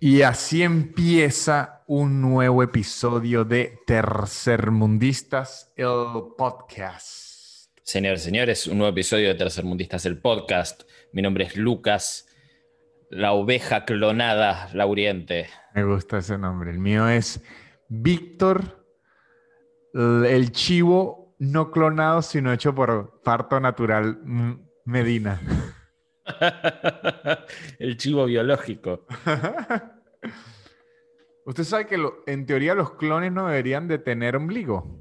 Y así empieza un nuevo episodio de Tercermundistas, el podcast. Señores, señores, un nuevo episodio de Tercermundistas, el podcast. Mi nombre es Lucas, la oveja clonada lauriente. Me gusta ese nombre. El mío es Víctor, el chivo no clonado, sino hecho por parto natural Medina. El chivo biológico. Usted sabe que en teoría los clones no deberían de tener ombligo,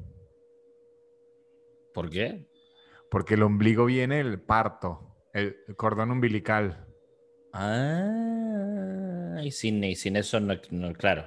¿Por qué? porque el ombligo viene del parto, el cordón umbilical. Y sin eso, no, claro.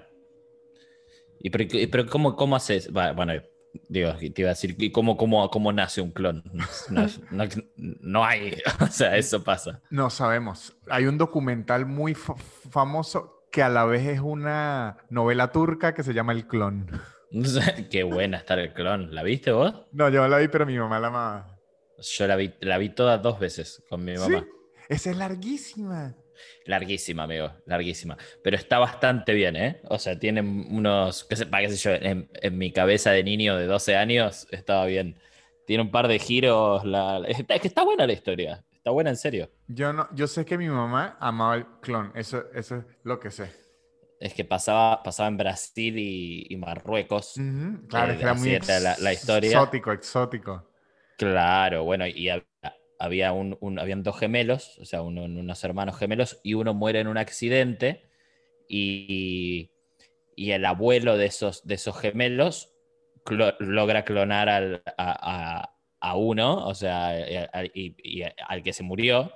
Pero ¿cómo haces? Bueno, digo, te iba a decir, ¿y cómo nace un clon? No hay, o sea, eso pasa. No sabemos. Hay un documental muy famoso que a la vez es una novela turca que se llama El Clon. Qué buena está el clon. ¿La viste vos? No, yo la vi, pero mi mamá la amaba. Yo la vi todas 2 veces con mi Sí, mamá. esa es larguísima. Larguísima, amigo, larguísima. Pero está bastante bien, ¿eh? O sea, tiene unos, qué sé yo, en mi cabeza de niño de 12 años estaba bien. Tiene un par de giros. Es que está buena la historia. Está buena en serio. Yo sé que mi mamá amaba El Clon. Eso es lo que sé. Es que pasaba en Brasil y Marruecos. Ujú. Claro, es que era muy Así era la historia. exótico, exótico. Claro, bueno, y habían dos gemelos, o sea, unos hermanos gemelos, y uno muere en un accidente. Y, y el abuelo de esos gemelos logra clonar a uno, o sea, y al que se murió,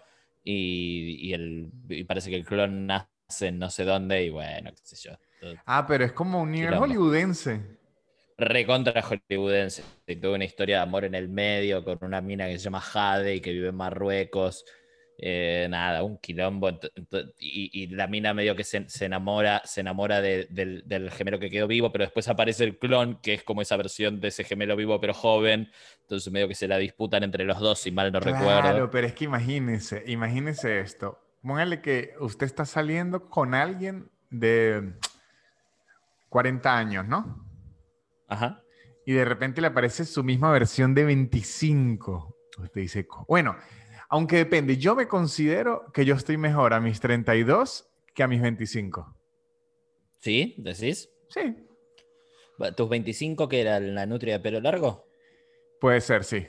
y parece que el clon nace en no sé dónde, y bueno, qué sé yo, todo Ah, pero es como un nivel quilombo. hollywoodense. Recontra hollywoodense, y tuvo una historia de amor en el medio con una mina que se llama Jade y que vive en Marruecos. Nada, un quilombo. Y la mina medio que se enamora del gemelo que quedó vivo, pero después aparece el clon, que es como esa versión de ese gemelo vivo pero joven. Entonces medio que se la disputan entre los dos, si mal no Claro, recuerdo. pero es que imagínese esto. Póngale que usted está saliendo con alguien de 40 años, ¿no? Ajá. Y de repente le aparece su misma versión de 25. Usted dice, bueno, aunque depende, yo me considero que yo estoy mejor a mis 32 que a mis 25. ¿Sí? ¿Decís? Sí, ¿Tus 25 que era la nutria de pelo largo? puede ser, sí.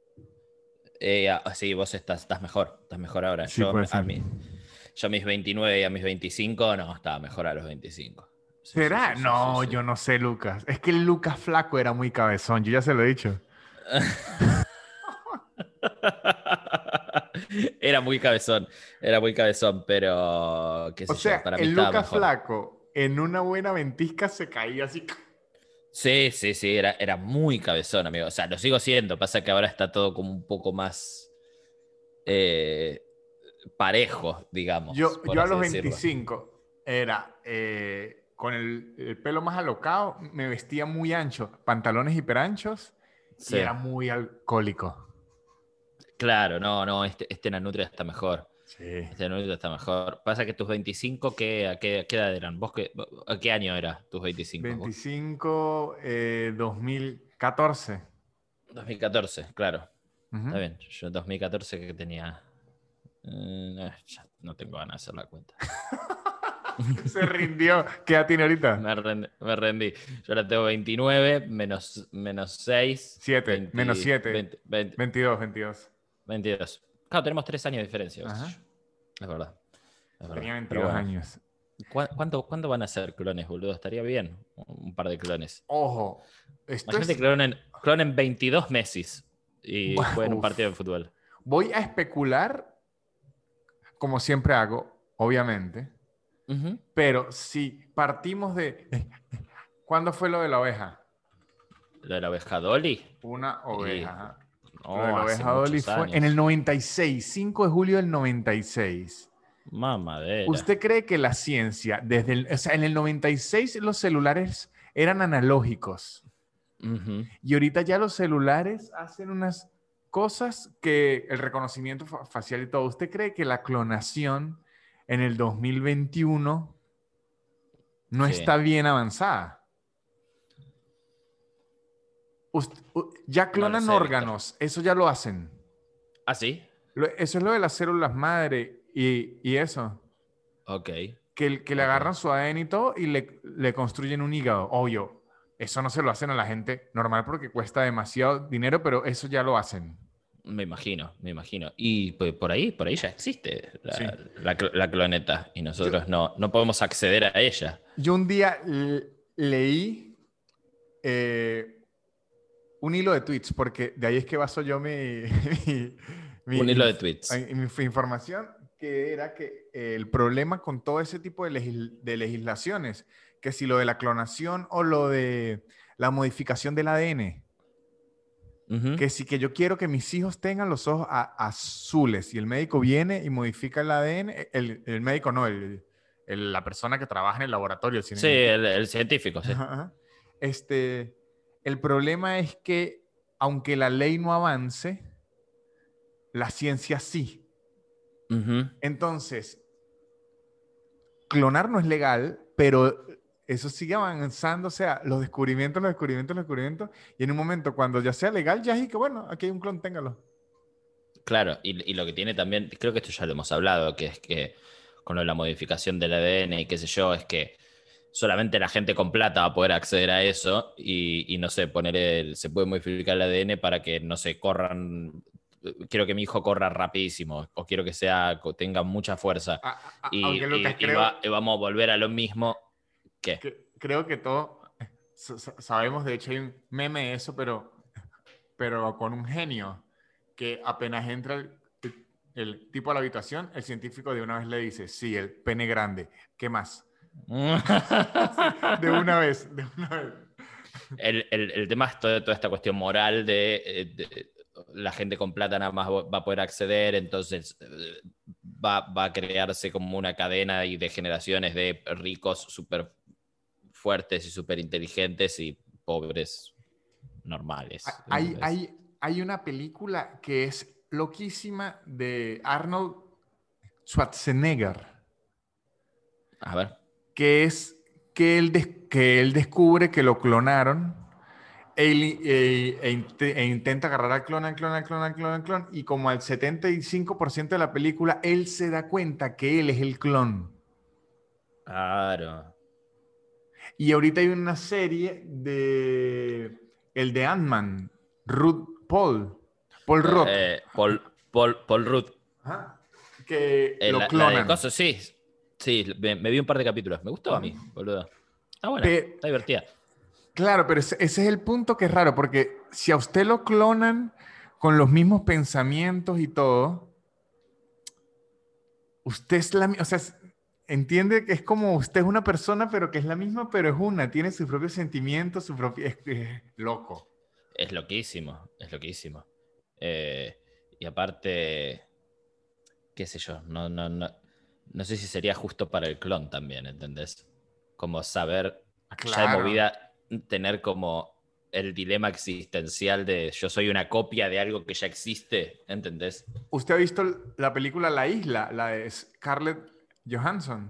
Sí, vos estás mejor. Estás mejor ahora. Sí, puede ser. Yo a mis 29 y a mis 25 no, estaba mejor a los 25. Sí, sí, ¿Será? sí, sí, sí, No, sí. yo no sé, Lucas. Es que el Lucas flaco era muy cabezón, yo ya se lo he dicho. Era muy cabezón, pero qué O sé yo, sea, para mí el estaba Lucas mejor. flaco en una buena ventisca se caía así. Sí, sí, sí, era muy cabezón, amigo. O sea, lo sigo siendo, pasa que ahora está todo como un poco más eh, parejo, digamos, Yo por a así los decirlo. 25 era con el pelo más alocado, me vestía muy ancho, pantalones hiperanchos y Sí, era muy alcohólico. claro, no, no, este Nanutria está mejor. Sí. Este Nanutria está mejor. Pasa que tus 25, ¿a qué edad eran? ¿A qué año era tus 25? ¿Vos? 25, 2014. 2014, claro. Está Ujú. bien. Yo en 2014 que tenía. Ya no tengo ganas de hacer la cuenta. Se rindió. ¿Qué edad tiene ahorita? Me rendí. Yo ahora tengo 29 menos 6, 7, menos 20, 7, 20, 20, 22, 22. 22. Claro, tenemos 3 años de diferencia, vos y Ajá. yo. Es verdad. Es verdad. Tenía Pero 22 bueno. años. ¿Cuándo van a ser clones, boludo? Estaría bien. Un par de clones. Ojo, esto Imagínate es... que clonen 22 Messis y jueguen un partido Uf. de fútbol. Voy a especular, como siempre hago, obviamente, Ujú. pero si partimos de... ¿Cuándo fue lo de la oveja? Lo de la oveja Dolly. Una Y oveja. Lo de no, la hace oveja Dolly muchos fue en el años. 96, 5 de julio del 96. Mamadera. ¿Usted cree que la ciencia, o sea, en el 96 los celulares eran analógicos Ujú. y ahorita ya los celulares hacen unas cosas que el reconocimiento facial y todo? ¿Usted cree que la clonación en el 2021 no Sí. está bien avanzada. Ya No lo clonan sé, Víctor. órganos, eso ya lo hacen. ¿Ah, sí? Eso es lo de las células madre y eso. Ok, Que le ok. agarran su ADN y todo y le construyen un hígado. Obvio, eso no se lo hacen a la gente normal porque cuesta demasiado dinero, pero eso ya lo hacen. Me imagino, me imagino. Y pues, por ahí ya existe Sí. la cloneta y Yo, nosotros no podemos acceder a ella. yo un día leí eh, un hilo de tweets, porque de ahí es que baso yo mi, mi, Un hilo de inf- tweets. mi información, que era que el problema con todo ese tipo de legislaciones, que si lo de la clonación o lo de la modificación del ADN, Ujú. que si que yo quiero que mis hijos tengan los ojos azules y el médico viene y modifica el ADN, el médico no, la persona que trabaja en el laboratorio, Sí, el científico, sí. Ajá. Este, el problema es que aunque la ley no avance, la ciencia sí. Ujú. Entonces, clonar no es legal, pero eso sigue avanzando, o sea, los descubrimientos, y en un momento cuando ya sea legal, ya es que bueno, aquí hay un clon, téngalo. Claro, y lo que tiene también, creo que esto ya lo hemos hablado, que es que con lo de la modificación del ADN y qué sé yo, es que solamente la gente con plata va a poder acceder a eso y no sé, se puede modificar el ADN para que, no sé, corran, quiero que mi hijo corra rapidísimo o quiero que tenga mucha fuerza Aunque Lucas, y vamos a volver a lo mismo que... creo que todo sabemos, de hecho hay un meme de eso, pero con un genio que apenas entra el tipo a la habitación, el científico de una vez le dice, sí, el pene grande, ¿qué más? Sí, de una vez, de una vez. El tema es toda esta cuestión moral de la gente con plata nada más va a poder acceder, entonces va a crearse como una cadena de generaciones de ricos súper fuertes y súper inteligentes y pobres normales. Hay, ¿Entendés? hay, hay una película que es loquísima de Arnold Schwarzenegger, A ver. que es que él descubre que lo clonaron e intenta agarrar al clon, al clon, al clon, al clon, al clon, y como al 75% de la película, él se da cuenta que él es el clon. Claro. Y ahorita hay una serie el de Ant-Man, Paul Rudd, Paul Rudd. ajá, que lo La de clonan. cosas, sí. Sí, me vi un par de capítulos. Me gustó a mí, boludo. Está buena, Pe- está divertida. claro, pero ese es el punto que es raro, porque si a usted lo clonan con los mismos pensamientos y todo, usted es la misma, o sea, entiende que es como usted es una persona, pero que es la misma, pero es una, tiene sus propios sentimientos, su propio... Es loco. Es loquísimo, es loquísimo. Eh, y aparte, qué sé yo, no sé si sería justo para el clon también, ¿entendés? Como saber, ya de Claro. movida, tener como el dilema existencial de yo soy una copia de algo que ya existe, ¿entendés? ¿Usted ha visto la película La Isla, la de Scarlett Johansson?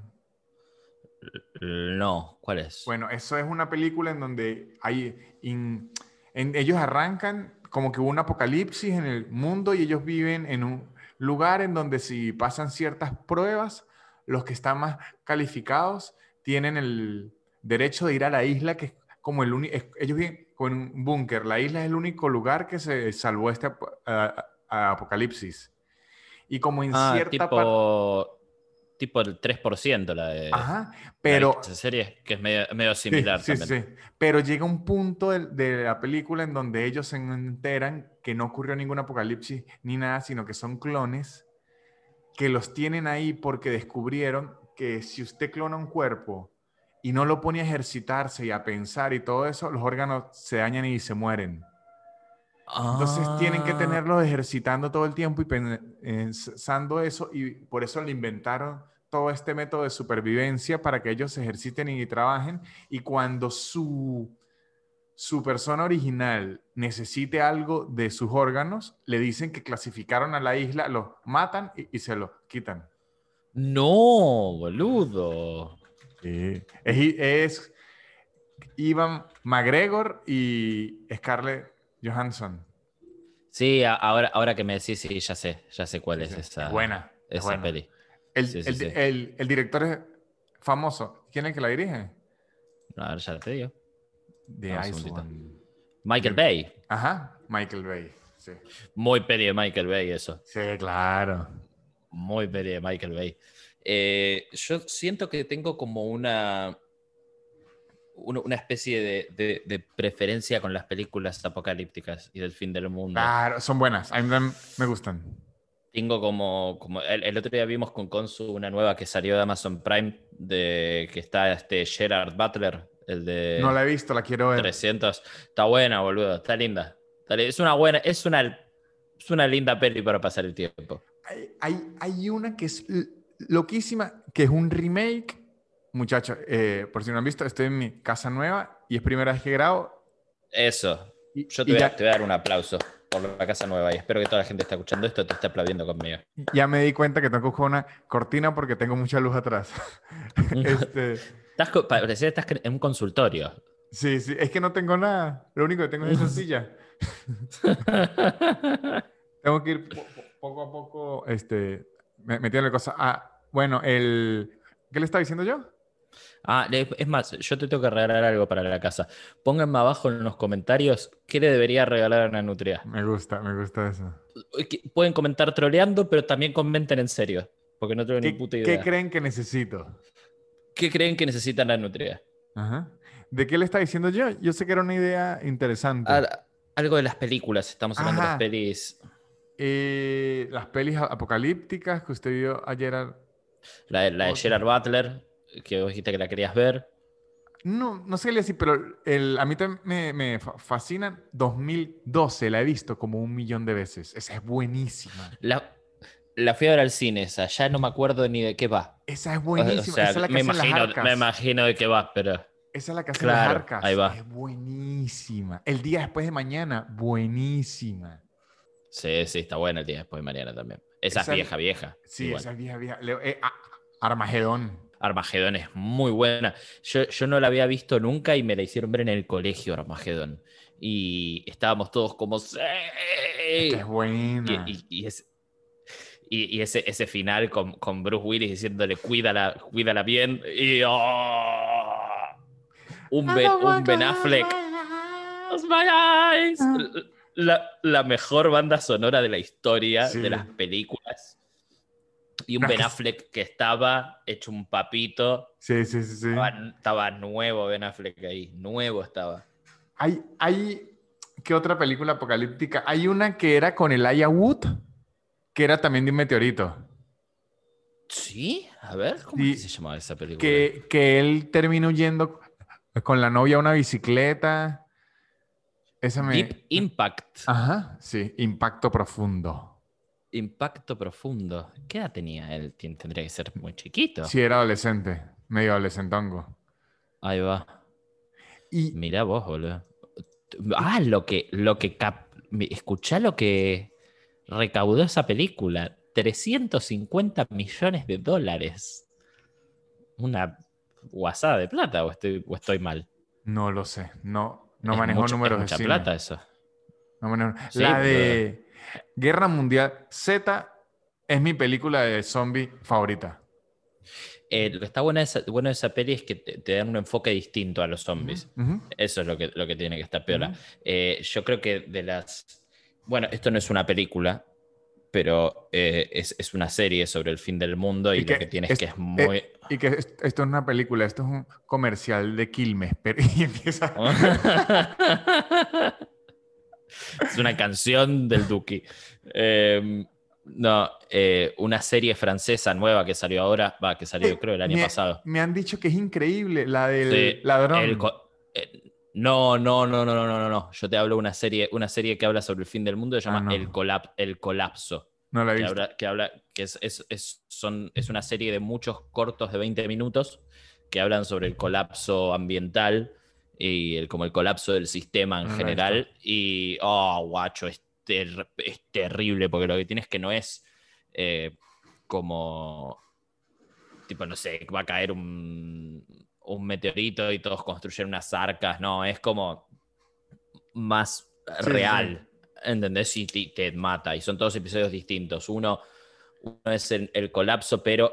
No, ¿cuál es? Bueno, eso es una película en donde ellos arrancan como que hubo un apocalipsis en el mundo y ellos viven en un lugar en donde si pasan ciertas pruebas, los que están más calificados tienen el derecho de ir a la isla, que es como el único, ellos viven con un búnker, la isla es el único lugar que se salvó este apocalipsis. Y como en Ah, cierta parte, tipo el 3% la de ajá, esa pero serie, que es medio sí, similar sí, también. sí. Pero llega un punto de la película en donde ellos se enteran que no ocurrió ningún apocalipsis ni nada, sino que son clones que los tienen ahí porque descubrieron que si usted clona un cuerpo y no lo pone a ejercitarse y a pensar y todo eso, los órganos se dañan y se mueren. Entonces tienen que Ah, tenerlos ejercitando todo el tiempo y pensando eso, y por eso le inventaron todo este método de supervivencia para que ellos se ejerciten y trabajen, y cuando su persona original necesite algo de sus órganos, le dicen que clasificaron a la isla, los matan y se los quitan. no, boludo. Es Ivan McGregor y Scarlett Johansson. Sí, ahora que me decís, sí, ya sé cuál Sí, es sí. Es buena, es esa buena. peli. El, Sí, sí, el, sí. el director es famoso. ¿Quién es el que la dirige? A ver, ya te digo. The Dame un Ice segundito. One. Michael De- Bay. Ajá, Michael Bay. Sí. Muy peli de Michael Bay, eso. Sí, claro. Muy peli de Michael Bay. Yo siento que tengo como una especie de preferencia con las películas apocalípticas y del fin del mundo. Claro, son buenas. A mí también me gustan. Tengo como el otro día vimos con Consu una nueva que salió de Amazon Prime, que está Gerard Butler, el No de la he visto, la quiero ver. 300. Está buena, boludo, está linda. Es una buena, es una linda peli para pasar el tiempo. Hay una que es loquísima, que es un remake. Muchachos, por si no han visto, estoy en mi casa nueva y es primera vez que grabo. Eso. Y, Yo y te voy a dar un aplauso por la casa nueva y espero que toda la gente que está escuchando esto te esté aplaudiendo conmigo. ya me di cuenta que tengo que buscar una cortina porque tengo mucha luz atrás. Este, Parecía que estás en un consultorio. sí, sí, es que no tengo nada. Lo único que tengo es esa silla. Tengo que ir poco a poco metiéndole cosas. Ah, bueno, ¿qué le estaba diciendo yo? Es más, yo te tengo que regalar algo para la casa. Pónganme abajo en los comentarios qué le debería regalar a una nutria. Me gusta eso. Pueden comentar troleando, pero también comenten en serio, porque no tengo ni puta ¿Qué idea. creen que necesito? ¿Qué creen que necesitan la nutria? Ajá. ¿De qué le estaba diciendo yo? Yo sé que era una idea interesante. Algo de las películas, estamos hablando de las Ajá. pelis. Las pelis apocalípticas que usted vio ayer. La de Gerard Butler, que vos dijiste que la querías ver. No, no sé así, pero a mí también me fascina. 2012, la he visto como 1 millón de veces. Esa es buenísima. La, la fui a ver al cine esa, ya no me acuerdo ni de qué va. Esa es O buenísima. sea, Esa es la que hacen las me arcas. imagino de qué va, pero Esa es la que hacen las claro, ahí arcas. va. Es buenísima. El día después de mañana, buenísima. Sí, sí, está buena el día después de mañana también. Esa es Esa, vieja, vieja, sí, igual. esa es vieja, vieja. Armagedón. Armagedón es muy buena. Yo no la había visto nunca y me la hicieron ver en el colegio, Armagedón. Y estábamos todos como, ¡sí! Es que es Y, buena. y- y es- y ese final con Bruce Willis diciéndole, cuídala bien. Y un Ben Affleck. Close my eyes. La mejor banda sonora de la historia de las Sí. películas. Y un No, es Ben que Affleck que estaba hecho un papito. sí, sí, sí, sí. Estaba nuevo Ben Affleck ahí. Nuevo estaba. ¿Qué otra película apocalíptica? Hay una que era con Elijah Wood, que era también de un meteorito. ¿Sí? A ver, ¿cómo es que se Sí, llamaba esa película? que él termina huyendo con la novia a una bicicleta. Esa Deep me... Impact. Ajá, sí, impacto profundo. Impacto profundo. ¿Qué edad tenía él? Tendría que ser muy chiquito. Sí, era adolescente, medio adolescentongo. Ahí va. Y Mirá vos, boludo. Escuchá lo que recaudó esa película. 350 millones de dólares. Una guasada de plata, o estoy mal. no lo sé, no manejo Es números de mucha cine. plata eso. Sí, La boludo. de Guerra Mundial Z es mi película de zombie favorita. Lo que está bueno de esa peli es que te dan un enfoque distinto a los Ujú, zombies. ujú, Eso es lo que tiene que estar piola. ujú. Yo creo que de las... Bueno, esto no es una película, pero es una serie sobre el fin del mundo y Y lo que que, tiene es que es muy... esto es una película, esto es un comercial de Quilmes, pero y empieza. Es una canción del Duki. No, una serie francesa nueva que salió ahora, que salió creo el año pasado. Me han dicho que es increíble, la del Sí, ladrón. no. Yo te hablo de una serie que habla sobre el fin del mundo, se Ah, llama no, El Colapso. no la he visto. Que es una serie de muchos cortos de 20 minutos que hablan sobre el colapso ambiental y como el colapso del sistema en No la he visto. general. Y, guacho, es terrible porque lo que tienes que no es como tipo, no sé, va a caer un meteorito y todos construyen unas arcas, no, es como más Sí, sí, sí. real, ¿entendés? Y te mata, y son todos episodios distintos. Uno es el colapso, pero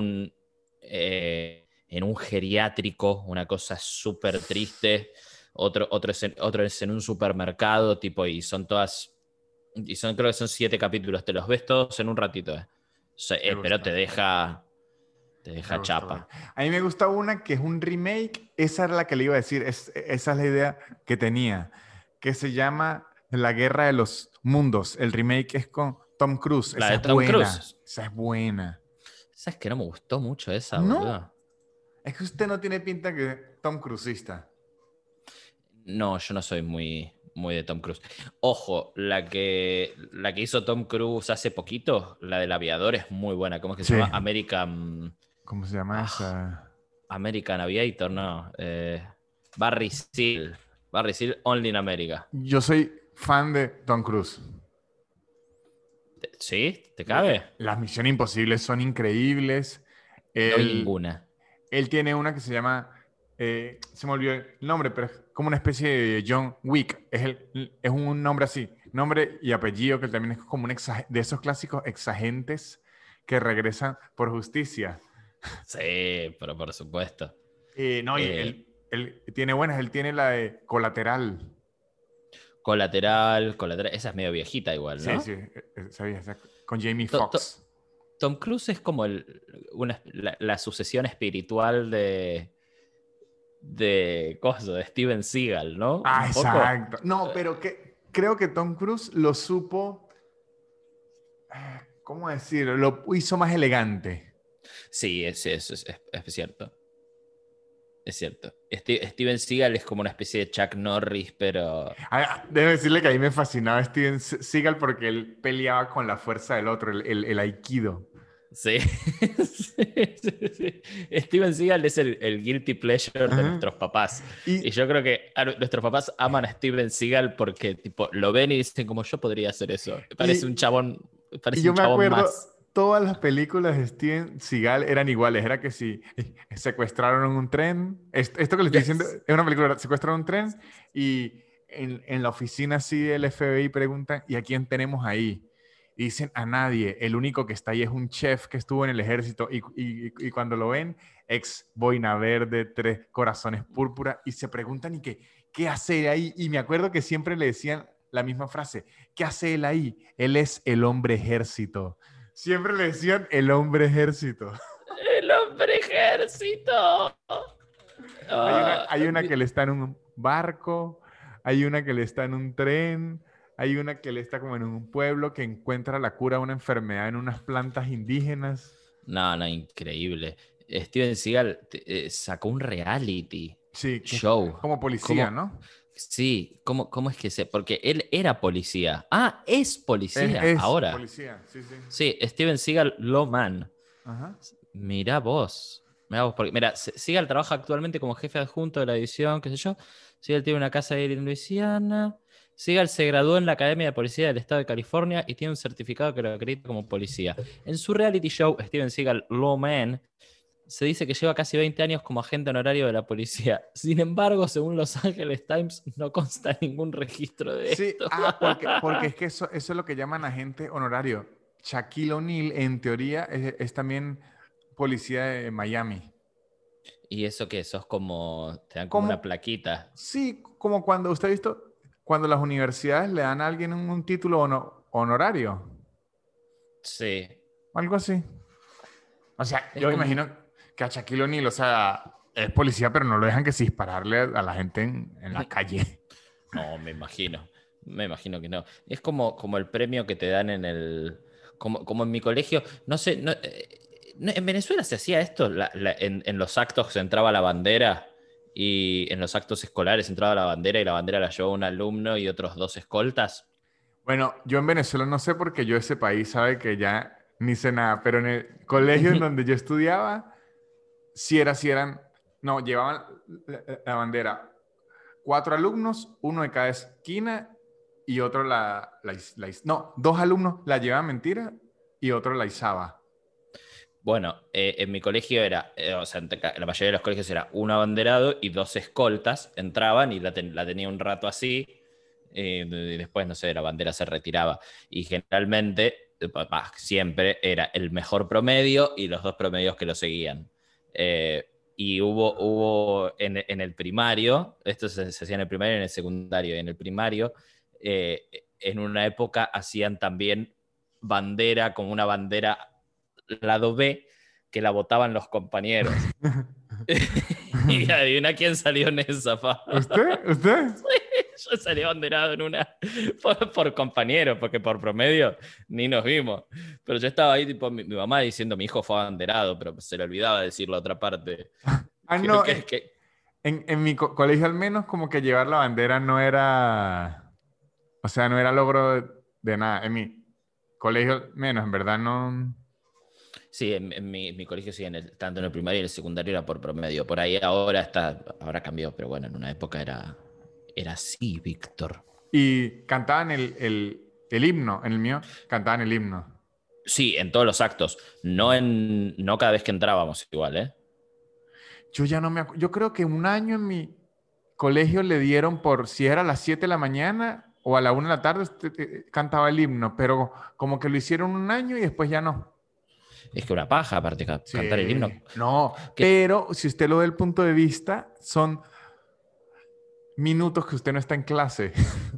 en un geriátrico, una cosa súper triste. Otro es en un supermercado, tipo, y son todas, creo que son 7 capítulos, te los ves todos en un ratito, Me pero gusta. te Me deja gustó. chapa. A mí me gusta una que es un remake, esa era la que le iba a decir, esa es la idea que tenía, que se llama La Guerra de los Mundos. El remake es con Tom Cruise, La de Tom Cruise. esa es buena. ¿Sabes que no me gustó mucho esa, No, boludo? es que usted no tiene pinta que Tom Cruisista. No, yo no soy muy de Tom Cruise. Ojo, la que hizo Tom Cruise hace poquito, la del aviador, es muy buena. ¿Cómo es que se Sí, llama? American. ¿cómo se llama ah, esa? American Aviator, no. Barry Seal. Barry Seal Only in America. Yo soy fan de Tom Cruise. ¿Sí? ¿Te cabe? Las Misiones Imposibles son increíbles. No vi Él, ninguna. él tiene una que se llama, se me olvidó el nombre, pero es como una especie de John Wick. Es un nombre así, nombre y apellido, que también es como de esos clásicos exagentes que regresan por justicia. Sí, pero por supuesto. No, y Eh, él tiene buenas, él tiene la de Colateral. Colateral. Esa es medio viejita igual, Sí, sí, ¿no? sabía, con Jamie To- to- Foxx. Tom Cruise es como la sucesión espiritual de cosa, de Steven Seagal, ¿no? Ah, Un poco. exacto. No, pero creo que Tom Cruise lo supo, ¿cómo decirlo? Lo hizo más elegante. Sí, es cierto. Es cierto. Steven Seagal es como una especie de Chuck Norris, pero. Debo decirle que a mí me fascinaba Steven Seagal porque él peleaba con la fuerza del otro, el aikido. Sí. Sí. Steven Seagal es el guilty pleasure de Ajá. nuestros papás. Y Y, yo creo que nuestros papás aman a Steven Seagal porque tipo, lo ven y dicen como yo podría hacer eso. y, y Parece yo un me chabón acuerdo, más. todas las películas de Steven Seagal eran iguales. Era que si secuestraron un tren, esto que le estoy diciendo Yes. es una película, ¿verdad? Secuestraron un tren y en la oficina así del FBI preguntan, ¿y a quién tenemos ahí? Y dicen a nadie, el único que está ahí es un chef que estuvo en el ejército y cuando lo ven, ex boina verde, 3 corazones púrpura, y se preguntan, ¿qué hace ahí? Y me acuerdo que siempre le decían la misma frase, ¿qué hace él ahí? Él es el hombre ejército. Siempre le decían el hombre ejército. El hombre ejército. Hay una que le está en un barco, hay una que le está en un tren, hay una que le está como en un pueblo que encuentra la cura a una enfermedad en unas plantas indígenas. No, no, increíble. Steven Seagal sacó un reality Sí, que es show. como policía, ¿Cómo? ¿no? Sí, ¿cómo es que se...? Porque él era policía. Ah, es policía Es ahora. policía, sí, sí. Sí, Steven Seagal Lawman. Ajá. Mirá vos. Mirá vos, porque, mira, Seagal trabaja actualmente como jefe adjunto de la edición, qué sé yo. Seagal tiene una casa ahí en Luisiana. Seagal se graduó en la Academia de Policía del Estado de California y tiene un certificado que lo acredita como policía. En su reality show, Steven Seagal Lawman se dice que lleva casi 20 años como agente honorario de la policía. Sin embargo, según Los Angeles Times, no consta ningún registro de Sí, esto. porque es que eso es lo que llaman agente honorario. Shaquille O'Neal, en teoría, es también policía de Miami. ¿Y eso qué? Sos como. Te dan como una Como, plaquita. sí, como cuando usted ha visto, cuando las universidades le dan a alguien un título honorario, Sí. algo así. O sea, Es yo me como. imagino que a Shaquille O'Neal, o sea, es policía, pero no lo dejan que se dispararle a la gente en la calle. No, me imagino. Me imagino que no. Es como el premio que te dan en el. Como en mi colegio. No sé. En Venezuela se hacía esto. En los actos se entraba la bandera. Y en los actos escolares entraba la bandera y la bandera la llevaba un alumno y otros 2 escoltas. Bueno, yo en Venezuela no sé porque yo ese país sabe que ya ni sé nada, pero en el colegio en donde yo estudiaba, si eran, no, llevaban la bandera 4 alumnos, uno de cada esquina y otro no, 2 alumnos la llevaban mentira y otro la izaba. Bueno, en mi colegio era, o sea, la mayoría de los colegios era un abanderado y dos escoltas, entraban y la tenía un rato así, y después, no sé, la bandera se retiraba. Y generalmente, siempre era el mejor promedio y los dos promedios que lo seguían. Y hubo en el primario, esto se hacía en el primario y en el secundario, y en el primario, en una época hacían también bandera, como una bandera lado B, que la votaban los compañeros. Y adivina quién salió en esa, pa. ¿Usted? ¿Usted? Yo salí abanderado en una por compañero, porque por promedio ni nos vimos. Pero yo estaba ahí, tipo, mi mamá diciendo mi hijo fue abanderado, pero se le olvidaba decir la otra parte. Ah, Que, no, que, que- en mi colegio al menos como que llevar la bandera no era, o sea, no era logro de nada. En mi colegio menos, en verdad no. Sí, en mi colegio sí, tanto en el primario y en el secundario era por promedio. Por ahí ahora cambió, pero bueno, en una época era así, Víctor. Y cantaban el himno, en el mío cantaban el himno. Sí, en todos los actos. No cada vez que entrábamos igual, ¿eh? Yo ya no me acuerdo. Yo creo que un año en mi colegio le dieron por si era a las 7 de la mañana o a la 1 de la tarde, usted, cantaba el himno, pero como que lo hicieron un año y después ya no. Es que una paja, aparte, cantar el himno. Sí, no, Que, pero si usted lo ve del punto de vista, son minutos que usted no está en clase.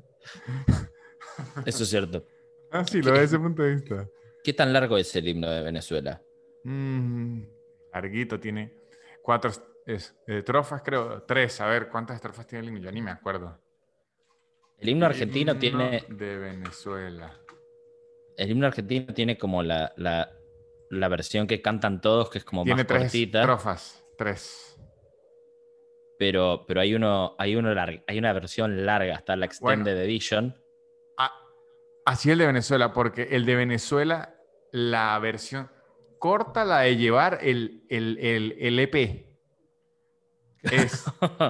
eso es cierto. Ah, sí, lo ve desde ¿Qué, ese punto de vista. qué tan largo es el himno de Venezuela? Mm, larguito, tiene cuatro estrofas, creo. Tres, a ver, ¿cuántas estrofas tiene el himno? Yo ni me acuerdo. El himno argentino Himno tiene, de Venezuela. el himno argentino tiene como la versión que cantan todos, que es como más Tiene tres cortita, estrofas, tres. pero hay una versión larga, está la Bueno, Extended Edition. a- así el de Venezuela, porque el de Venezuela, la versión corta, la de llevar el EP, es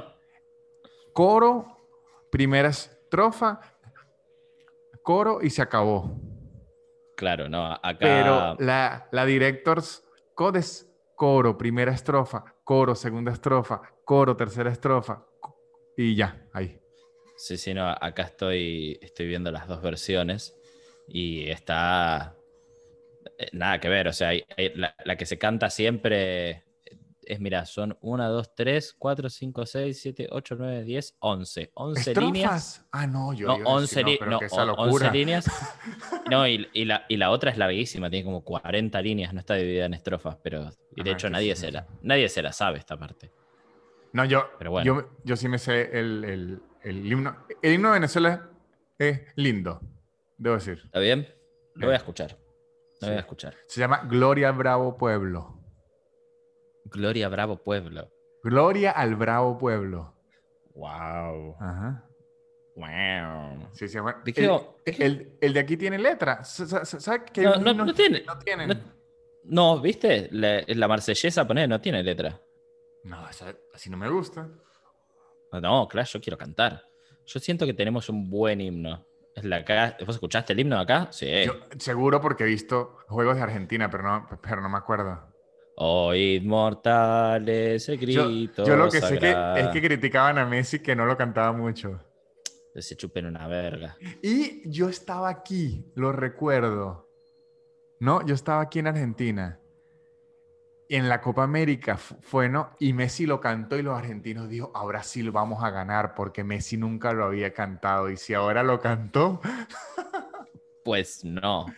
coro, primera estrofa, coro y se acabó. Claro, no, Pero acá la Directors Code es coro, primera estrofa, coro, segunda estrofa, coro, tercera estrofa, y ya, ahí. sí, sí, no, acá estoy viendo las dos versiones y está nada que ver, o sea, la que se canta siempre es, mira, son 1, 2, 3, 4, 5, 6, 7, 8, 9, 10, 11. 11 líneas. ¿Estrofas? Ah, no, yo No, iba a decir, 11, no, pero no, que esa 11 locura. líneas. No, y la otra es larguísima, tiene como 40 líneas, no está dividida en estrofas, pero y de Ajá, hecho que sí, nadie se la sabe esta parte. no, yo, Pero bueno, yo sí me sé el himno. El himno de Venezuela es lindo, debo decir. ¿está bien? Lo voy a Eh, escuchar. Lo voy a sí. escuchar. Se llama Gloria al Bravo Pueblo. Gloria Bravo Pueblo. Gloria al Bravo Pueblo. Wow. Ajá. Wow. Sí, sí, bueno. ¿De qué? El de aquí tiene letra. ¿Sabes que hay No, unos no, himnos no que tiene. no No, tienen? no, ¿viste? La marsellesa, poné, no tiene letra. No, así no me gusta. No, claro, yo quiero cantar. Yo siento que tenemos un buen himno. ¿Vos escuchaste el himno de acá? Sí. Yo seguro porque he visto juegos de Argentina, pero no me acuerdo. Oh, inmortales, el Yo lo grito que sé es que sagrado. criticaban a Messi que no lo cantaba mucho. Se chupen una verga. Y yo estaba aquí, lo recuerdo. No, yo estaba aquí en Argentina. En la Copa América fue, ¿no? Y Messi lo cantó y los argentinos dijo, ahora sí lo vamos a ganar porque Messi nunca lo había cantado. Y si ahora lo cantó, Pues no.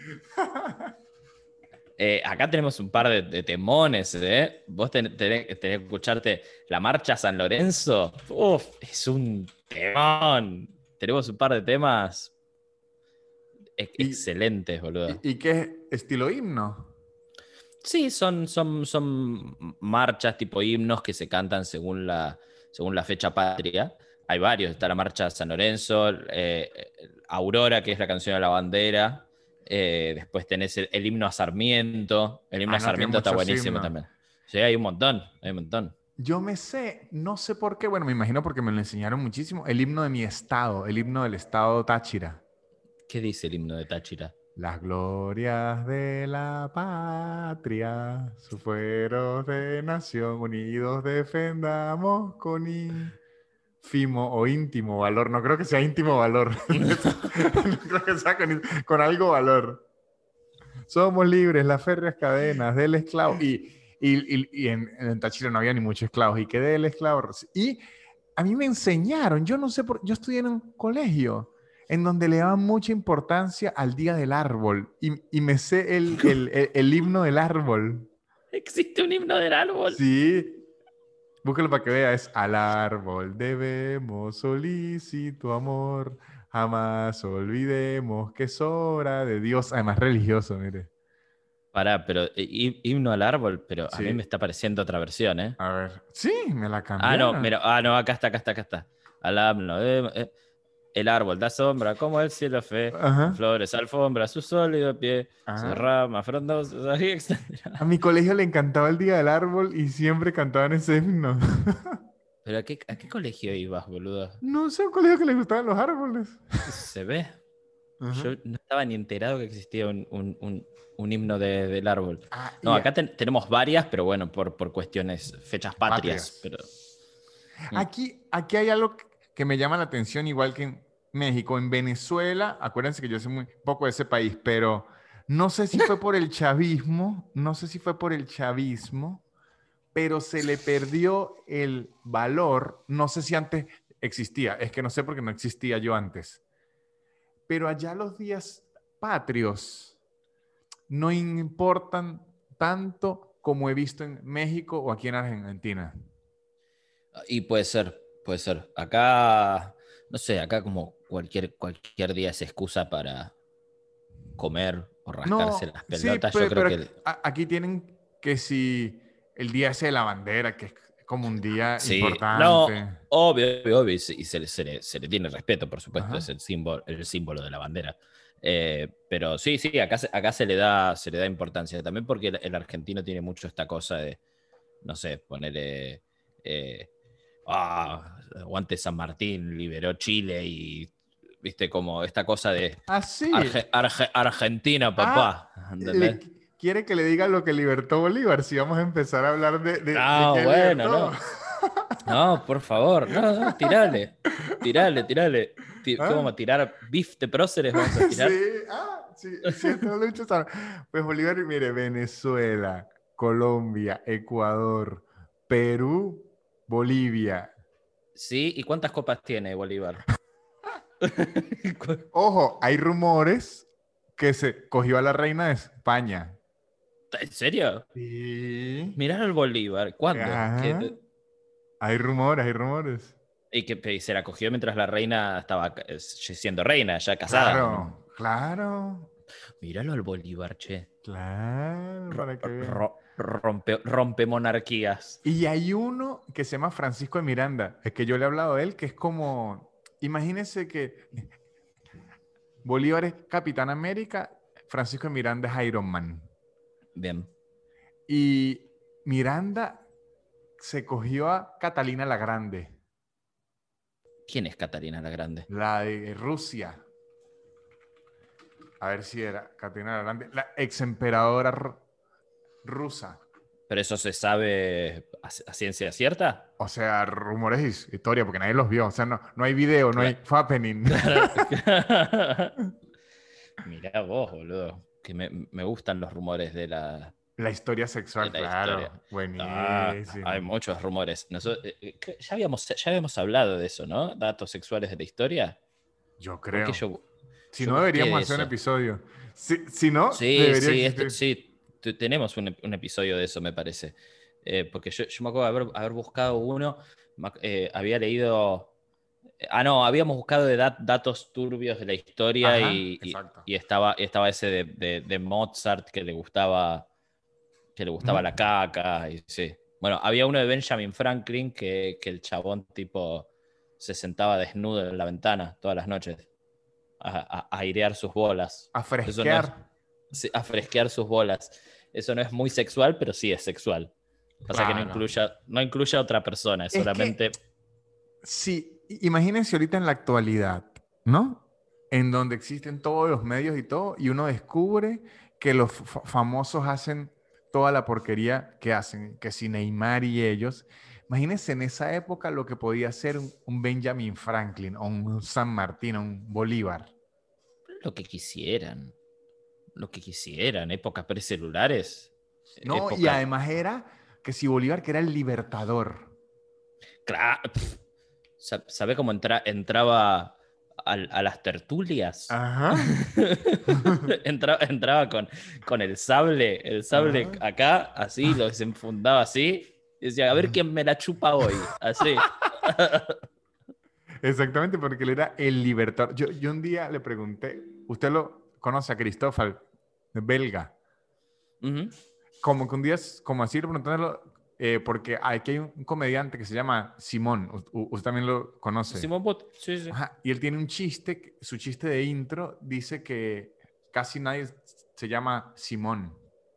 Acá tenemos un par de temones, ¿eh? Vos tenés que escucharte la marcha San Lorenzo. Uf, es un temón. Tenemos un par de temas ¿y, excelentes, boludo. y qué es estilo himno? Sí, son marchas tipo himnos que se cantan según la fecha patria. Hay varios, está la marcha San Lorenzo, Aurora, que es la canción de la bandera. Después tenés el himno a Sarmiento. El himno Ah, a no, tiene Sarmiento está muchos buenísimo himnos. también. Sí, hay un montón, hay un montón. Yo me sé, no sé por qué, bueno, me imagino porque me lo enseñaron muchísimo, el himno de mi estado, el himno del estado Táchira. ¿Qué dice el himno de Táchira? Las glorias de la patria, sus fueros de nación, unidos defendamos con ínfimo o íntimo valor. No creo que sea íntimo valor. No creo que sea con algo valor. Somos libres, las férreas cadenas del esclavo. Y en Táchira no había ni muchos esclavos. Y que del esclavo. Y a mí me enseñaron, yo no sé yo estudié en un colegio en donde le daban mucha importancia al Día del Árbol. Y me sé el himno del árbol. ¿Existe un himno del árbol? Sí. Búscalo para que vea. Es al árbol debemos solícito amor. Jamás olvidemos que es obra de Dios. Además religioso, mire. Pará, pero himno al árbol, pero a mí me Sí. está apareciendo otra versión, ¿eh? A ver. Sí, me la Ah, no, cambiaron. mira, no, acá está. Al himno, el árbol da sombra como el cielo fe, con Ajá. flores, alfombra, su sólido pie, sus Ajá. ramas frondosas, ahí extenderá. A mi colegio le encantaba el Día del Árbol y siempre cantaban ese himno. ¿Pero a qué colegio ibas, boludo? No sé, un colegio que le gustaban los árboles. ¿Se ve? Ajá. Yo no estaba ni enterado que existía un himno del árbol. Ah, No, y acá tenemos varias, pero bueno, por cuestiones, fechas patrias. patrias. Pero mm. Aquí hay algo que me llama la atención, igual que en México. En Venezuela, acuérdense que yo sé muy poco de ese país, pero no sé si fue por el chavismo, no sé si fue por el chavismo, pero se le perdió el valor. No sé si antes existía, es que no sé porque no existía yo antes. Pero allá los días patrios no importan tanto como he visto en México o aquí en Argentina. Y puede ser, puede ser. Acá, no sé, acá como cualquier día es excusa para comer o rascarse No, las sí, pelotas. Yo creo pero que aquí tienen que si el día ese de la bandera, que es como un día sí, no, importante. obvio, y se le tiene respeto, por supuesto, es Ajá. el símbolo de la bandera. Pero sí, acá se le da importancia, también porque el argentino tiene mucho esta cosa de, no sé, ponerle, aguante San Martín, liberó Chile y, viste, como esta cosa de Ah, sí. Argentina, Ah, papá, ¿entendés? quiere que le diga lo que libertó Bolívar, si vamos a empezar a hablar de No, qué bueno, libertó. no. No, por favor, no, tirale. ¿Qué ¿Ah? vamos a tirar? ¿Beef de próceres vamos a Sí, tirar? sí, esta lucha Pues Bolívar, mire, Venezuela, Colombia, Ecuador, Perú, Bolivia. Sí, ¿y cuántas copas tiene Bolívar? Ojo, hay rumores que se cogió a la reina de España. ¿En serio? Sí. Mirar al Bolívar, ¿cuándo? Ajá. Hay rumores, hay rumores. ¿Y se la cogió mientras la reina estaba siendo reina, ya casada? ¿No? Claro, claro, Míralo al Bolívar, che. claro, para que vean. Rompe monarquías. Y hay uno que se llama Francisco de Miranda, es que yo le he hablado de él, que es como, imagínense que Bolívar es Capitán América, Francisco de Miranda es Iron Man. Bien. Y Miranda se cogió a Catalina la Grande, ¿Quién es Catalina la Grande? la de Rusia. A ver si era Catalina la Grande, la ex emperadora rusa. ¿Pero eso se sabe a ciencia cierta? O sea, rumores y historia, porque nadie los vio. O sea, no hay video, no hay Claro. happening. Mirá vos, boludo. Que me gustan los rumores de la, La historia de sexual, la historia. claro. Hay Buenísimo. muchos rumores. Ya habíamos hablado de eso, ¿no? Datos sexuales de la historia. Yo Porque creo. yo, Si yo no, busqué deberíamos de hacer un eso. episodio. Si no, Sí, debería sí, existir. sí, tenemos un episodio de eso, me parece. Porque yo me acuerdo de haber buscado uno, había leído. No, habíamos buscado de datos turbios de la historia Ajá, y, y- exacto. y estaba ese de Mozart que le gustaba Ujú. la caca. Y sí. Bueno, había uno de Benjamin Franklin que el chabón tipo se sentaba desnudo en la ventana todas las noches a airear sus bolas. A Eso no es, fresquear. sí, a fresquear sus bolas. Eso no es muy sexual, pero sí es sexual. Pasa que no Claro. incluye a otra persona, es Es que, solamente. sí, imagínense ahorita en la actualidad, ¿no? en donde existen todos los medios y todo, y uno descubre que los famosos hacen toda la porquería que hacen, que si Neymar y ellos. Imagínense en esa época lo que podía ser un Benjamin Franklin, o un San Martín, o un Bolívar. Lo que quisieran. Lo que quisieran. Épocas precelulares. No, y Épocas. además era que si Bolívar, que era el libertador. ¿Sabe cómo entraba a las tertulias? Ajá. Entraba con el sable Ajá. acá, así, lo desenfundaba así, y decía, a ver quién me la chupa hoy, así. Exactamente, porque él era el libertador. Yo un día le pregunté, usted lo conoce a Cristóbal, belga, Ujú. como que un día, como así preguntándolo, porque aquí hay un comediante que se llama Simón, usted también lo conoce. Simón Bot, sí, sí. Ajá, y él tiene un chiste, su chiste de intro dice que casi nadie se llama Simón.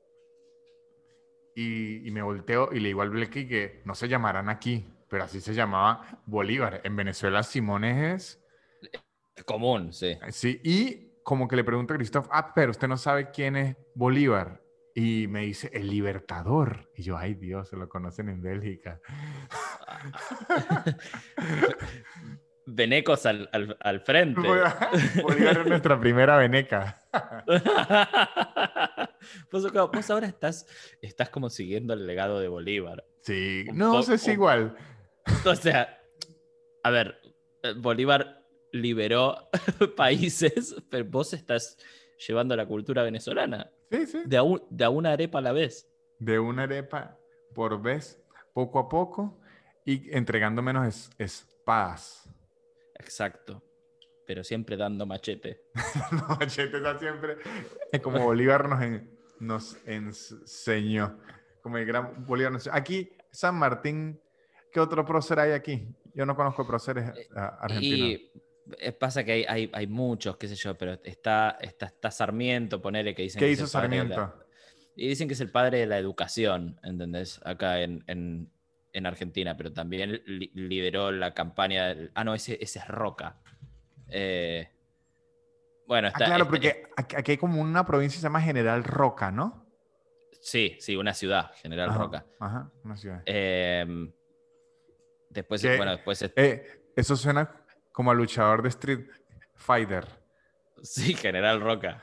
Y me volteo y le digo al Blequi que no se llamarán aquí, pero así se llamaba Bolívar. En Venezuela Simón es... Común, sí. Sí, y como que le pregunto a Christoph, pero usted no sabe quién es Bolívar. Y me dice, el Libertador. Y yo, ay Dios, se lo conocen en Bélgica. Venecos al frente. Bolívar es nuestra primera veneca. Vos ahora estás como siguiendo el legado de Bolívar. Sí, Un no sé si poco. igual. O sea, a ver, Bolívar liberó países, pero vos estás llevando la cultura venezolana Sí, sí. de a una arepa a la vez. De una arepa por vez, poco a poco, y entregando menos espadas. Exacto, pero siempre dando machete. No, Machete está siempre. Es como Bolívar nos enseñó. Como el gran Bolívar nos enseñó. Aquí, San Martín, ¿qué otro prócer hay aquí? Yo no conozco próceres argentinos. Y pasa que hay muchos, qué sé yo, pero está Sarmiento, ponele, que dicen ¿Qué que es hizo el padre de la... Sarmiento? Y dicen que es el padre de la educación, ¿entendés? Acá en Argentina, pero también lideró la campaña no, ese es Roca. Eh, bueno, Claro, porque aquí hay como una provincia que se llama General Roca, ¿no? sí, sí, una ciudad, General Ajá, Roca. ajá, una ciudad. Eh, después, bueno, Que después, eso suena como a luchador de Street Fighter. sí, General Roca.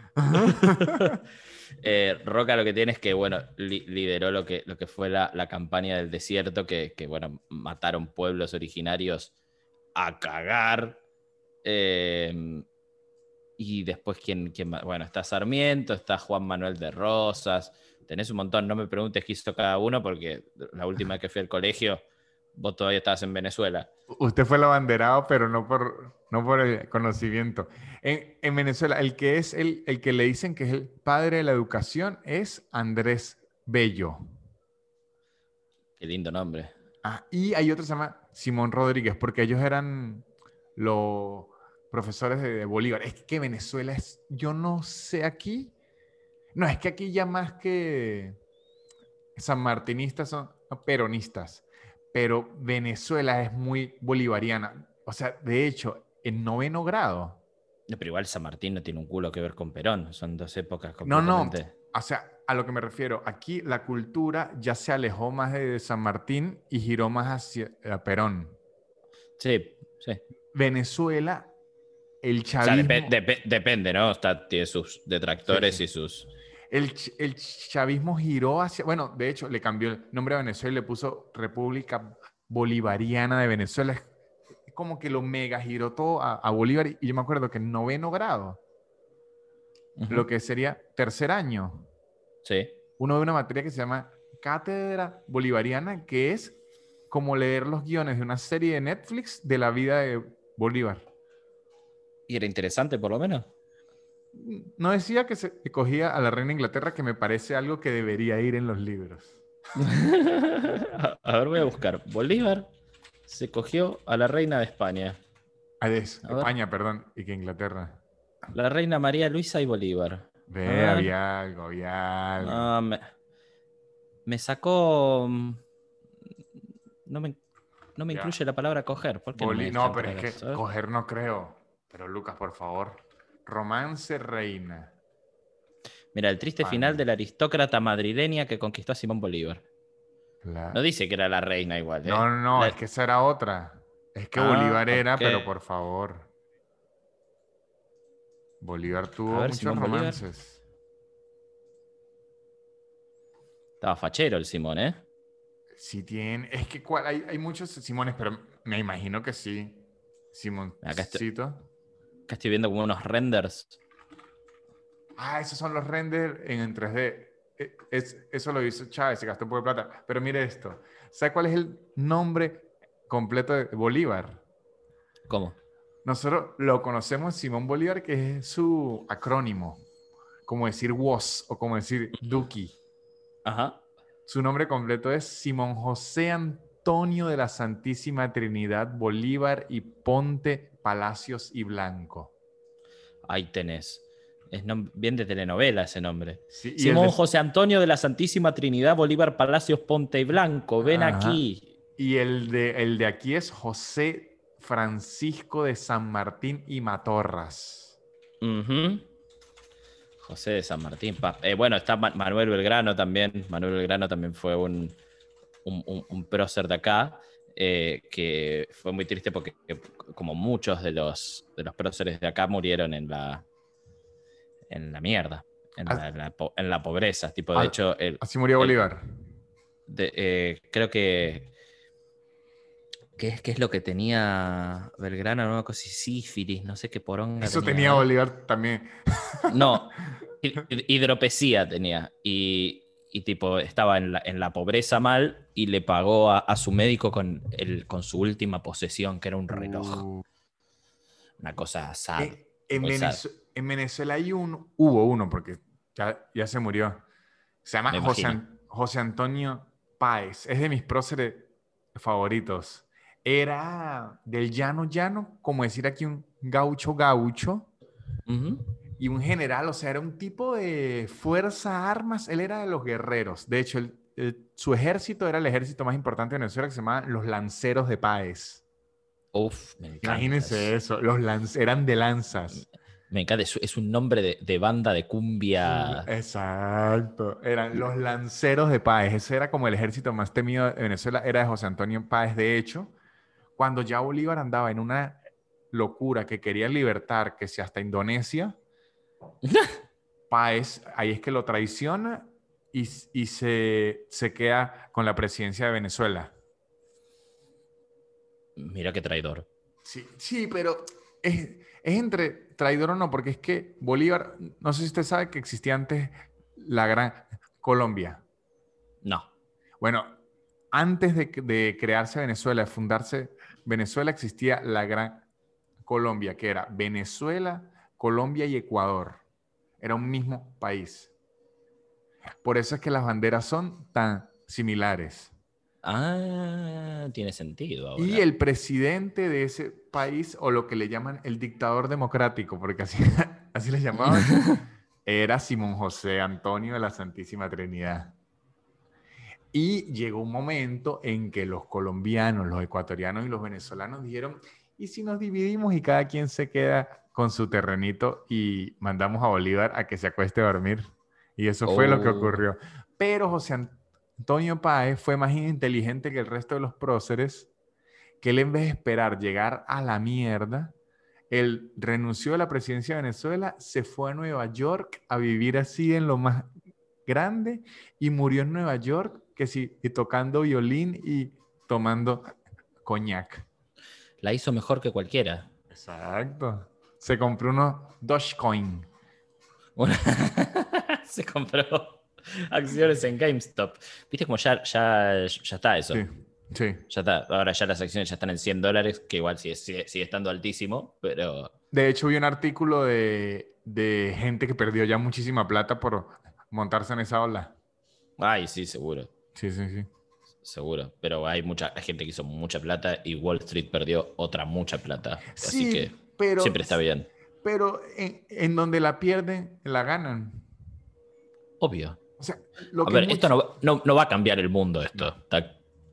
Roca lo que tiene es que, bueno, lideró lo que fue la campaña del desierto, que, bueno, mataron pueblos originarios a cagar. Y después, ¿quién más? Bueno, está Sarmiento, está Juan Manuel de Rosas, tenés un montón, no me preguntes qué hizo cada uno, porque la última vez que fui al colegio, vos todavía estabas en Venezuela. Usted fue el abanderado, pero no por el conocimiento. En Venezuela, el que es el que le dicen que es el padre de la educación es Andrés Bello. Qué lindo nombre. Y hay otro que se llama Simón Rodríguez, porque ellos eran los profesores de Bolívar. Es que Venezuela es, yo no sé aquí, no, es que aquí ya más que sanmartinistas son peronistas, pero Venezuela es muy bolivariana. O sea, de hecho, en noveno grado. No, pero igual San Martín no tiene un culo que ver con Perón, son dos épocas No, no, completamente... o sea, a lo que me refiero, aquí la cultura ya se alejó más de San Martín y giró más hacia Perón. Sí, sí. Venezuela, el O sea, chavismo, depende, ¿no? Tiene sus sí, detractores sí. y sus... El chavismo giró hacia, bueno, de hecho, le cambió el nombre a Venezuela y le puso República Bolivariana de Venezuela. Es como que lo mega giró todo a Bolívar. Y yo me acuerdo que en noveno grado, Ujú. lo que sería tercer año, Sí. uno de una materia que se llama Cátedra Bolivariana, que es como leer los guiones de una serie de Netflix de la vida de Bolívar. Y era interesante, por lo menos. No decía que se cogía a la reina de Inglaterra, que me parece algo que debería ir en los libros. A ver, voy a buscar. Bolívar se cogió a la reina de España. A ver. España, perdón, y que Inglaterra. La reina María Luisa y Bolívar. A Ve, ver. había algo, había algo. No, me sacó. No me, no me Ya. incluye la palabra coger. ¿Por qué no me deja No, pero entrar es a que eso? A ver. coger no creo. Pero Lucas, por favor. Romance reina. Mira, el triste España. final de la aristócrata madrileña que conquistó a Simón Bolívar. La- No dice que era la reina igual, ¿eh? No, no, no, es que esa era otra. Es que Bolívar era, Ok. pero por favor. Bolívar A tuvo ver, muchos Simón Bolívar. romances. Estaba fachero el Simón, ¿eh? Sí tiene, es que hay muchos Simones, pero me imagino que sí. Acá estoy, Simoncito. acá estoy viendo como unos renders. Ah, esos son los renders en 3D. Eso lo hizo Chávez, se gastó un poco de plata. Pero mire esto. ¿Sabe cuál es el nombre completo de Bolívar? ¿Cómo? Nosotros lo conocemos Simón Bolívar, que es su acrónimo. Como decir WOS o como decir Duki. Ajá. Su nombre completo es Simón José Antonio de la Santísima Trinidad Bolívar y Ponte Palacios y Blanco. Ahí tenés. Es bien de telenovela ese nombre. Sí, y Simón José Antonio de la Santísima Trinidad Bolívar Palacios Ponte y Blanco. Ven Ajá. aquí. Y el de aquí es José Francisco de San Martín y Matorras. Ujú. José de San Martín. Bueno, está Manuel Belgrano también. Manuel Belgrano también fue un prócer de acá, que fue muy triste porque como muchos de los próceres de acá murieron en la mierda, en la pobreza. Tipo, de hecho, Así murió Bolívar. creo que ¿qué es lo que tenía Belgrano? No, cosa sífilis, no sé qué poronga Eso tenía tenía él. Bolívar también. No, hidropesía tenía. Y tipo, estaba en la pobreza mal y le pagó a su médico con su última posesión, que era un reloj. Uh, Una cosa sad. en, Muy sad. En Venezuela hubo uno, porque ya se murió. Se llama Me imagino. José Antonio Páez. Es de mis próceres favoritos. Era del llano, como decir aquí un gaucho, Ujú. y un general, o sea, era un tipo de fuerza, armas. Él era de los guerreros. De hecho, su ejército era el ejército más importante de Venezuela, que se llamaba los Lanceros de Páez. Uf, me encanta. Imagínense eso, eran de lanzas. Me encanta, es un nombre de banda de cumbia. Exacto, eran los Lanceros de Páez. Ese era como el ejército más temido de Venezuela, era de José Antonio Páez. De hecho, cuando ya Bolívar andaba en una locura que quería libertar, que si hasta Indonesia, Páez, ahí es que lo traiciona y se queda con la presidencia de Venezuela. Mira qué traidor. Sí, pero es entre traidor o no, porque es que Bolívar, no sé si usted sabe que existía antes la Gran Colombia. No. Bueno, antes de crearse Venezuela, de fundarse Venezuela, existía la Gran Colombia, que era Venezuela, Colombia y Ecuador. Era un mismo país. Por eso es que las banderas son tan similares. Ah, tiene sentido Y ahora. el presidente de ese país, o lo que le llaman el dictador democrático, porque así, así le llamaban, era Simón José Antonio de la Santísima Trinidad. Y llegó un momento en que los colombianos, los ecuatorianos y los venezolanos dijeron, ¿y si nos dividimos y cada quien se queda con su terrenito y mandamos a Bolívar a que se acueste a dormir? Y eso fue lo que ocurrió. Pero José Antonio Páez fue más inteligente que el resto de los próceres, que él en vez de esperar llegar a la mierda, él renunció a la presidencia de Venezuela, se fue a Nueva York a vivir así en lo más grande y murió en Nueva York, que sí, y tocando violín y tomando coñac. La hizo mejor que cualquiera. Exacto. Se compró unos Dogecoin. Se compró acciones en GameStop. Viste como ya está eso. Sí, sí. Ya está. Ahora ya las acciones ya están en $100, que igual sigue estando altísimo, pero... De hecho, vi un artículo de gente que perdió ya muchísima plata por montarse en esa ola. Ay, sí, seguro. Sí, sí, sí. Seguro. Pero hay gente que hizo mucha plata y Wall Street perdió otra mucha plata. Así Sí, que pero, siempre está bien. pero en donde la pierden, la ganan. Obvio. O sea, A ver, esto no va a cambiar el mundo, esto. No.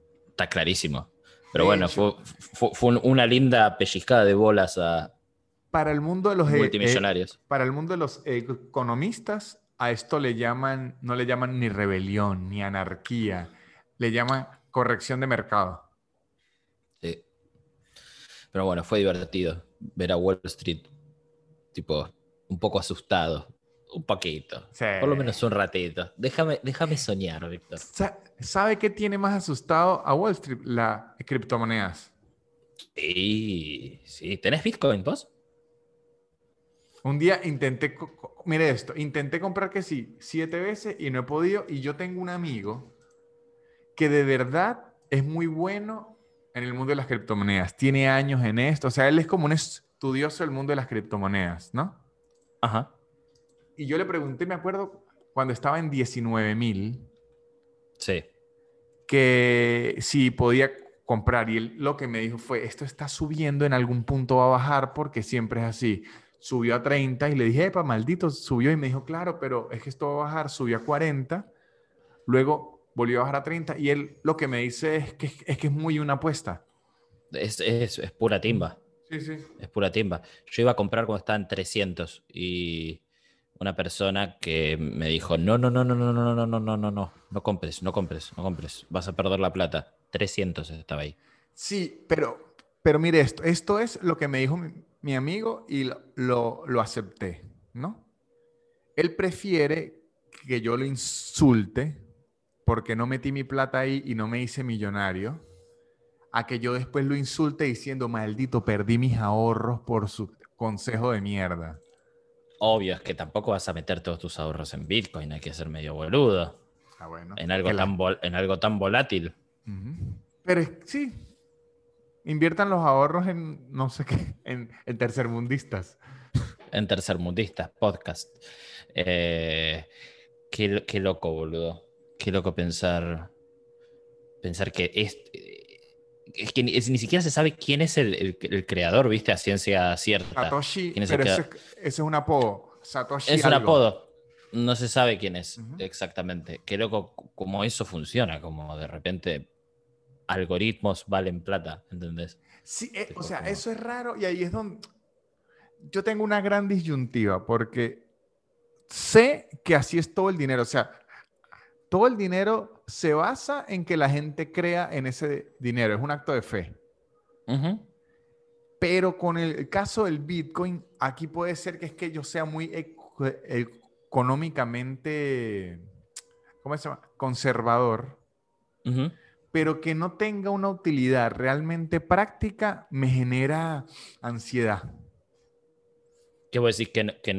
Está clarísimo. Pero De bueno, hecho, fue una linda pellizcada de bolas a para el mundo de los multimillonarios. para el mundo de los economistas, a esto no le llaman ni rebelión, ni anarquía, le llaman corrección de mercado. Sí. Pero bueno, fue divertido ver a Wall Street, tipo, un poco asustado. Un poquito. Sí. Por lo menos un ratito. Déjame soñar, Víctor. ¿Sabe qué tiene más asustado a Wall Street? Las criptomonedas. Sí, sí. ¿Tenés Bitcoin vos? Un día mire esto, intenté comprar que sí, 7 veces y no he podido. Y yo tengo un amigo que de verdad es muy bueno en el mundo de las criptomonedas. Tiene años en esto. O sea, él es como un estudioso del mundo de las criptomonedas, ¿no? Ajá. Y yo le pregunté, me acuerdo, cuando estaba en 19,000, Sí. que si podía comprar. Y él lo que me dijo fue, esto está subiendo, en algún punto va a bajar porque siempre es así. Subió a 30 y le dije, epa, maldito, subió. Y me dijo, claro, pero es que esto va a bajar. Subió a 40, luego volvió a bajar a 30. Y él lo que me dice es que es muy una apuesta. Es pura timba. Sí, sí. Es pura timba. Yo iba a comprar cuando estaba en 300 y una persona que me dijo, no, no, no, no, no, no, no, no, no, no, no, no compres, no compres, no compres, vas a perder la plata. 300 estaba ahí. Sí, pero mire esto. Esto es lo que me dijo mi amigo y lo acepté, ¿no? Él prefiere que yo lo insulte porque no metí mi plata ahí y no me hice millonario, a que yo después lo insulte diciendo, maldito, perdí mis ahorros por su consejo de mierda. Obvio, es que tampoco vas a meter todos tus ahorros en Bitcoin, hay que ser medio boludo. Ah, bueno. En Porque algo en algo tan volátil. Ujú. Pero sí, inviertan los ahorros en, no sé qué, en tercermundistas. En tercermundistas, podcast. Qué loco, boludo. Qué loco pensar que es que ni siquiera se sabe quién es el creador, ¿viste? A ciencia cierta. Satoshi, ¿Quién es el pero ese, creador? ese es un apodo. Satoshi Es un algo. apodo. No se sabe quién es Ujú. exactamente. Qué loco cómo eso funciona, como de repente algoritmos valen plata, ¿entendés? Sí, o Tipo, sea, como... eso es raro y ahí es donde yo tengo una gran disyuntiva porque sé que así es todo el dinero. O sea, todo el dinero se basa en que la gente crea en ese dinero. Es un acto de fe. Ujú. Pero con el caso del Bitcoin, aquí puede ser que es que yo sea muy económicamente, ¿cómo se llama? Conservador, Ujú. pero que no tenga una utilidad realmente práctica me genera ansiedad. ¿Qué vos decís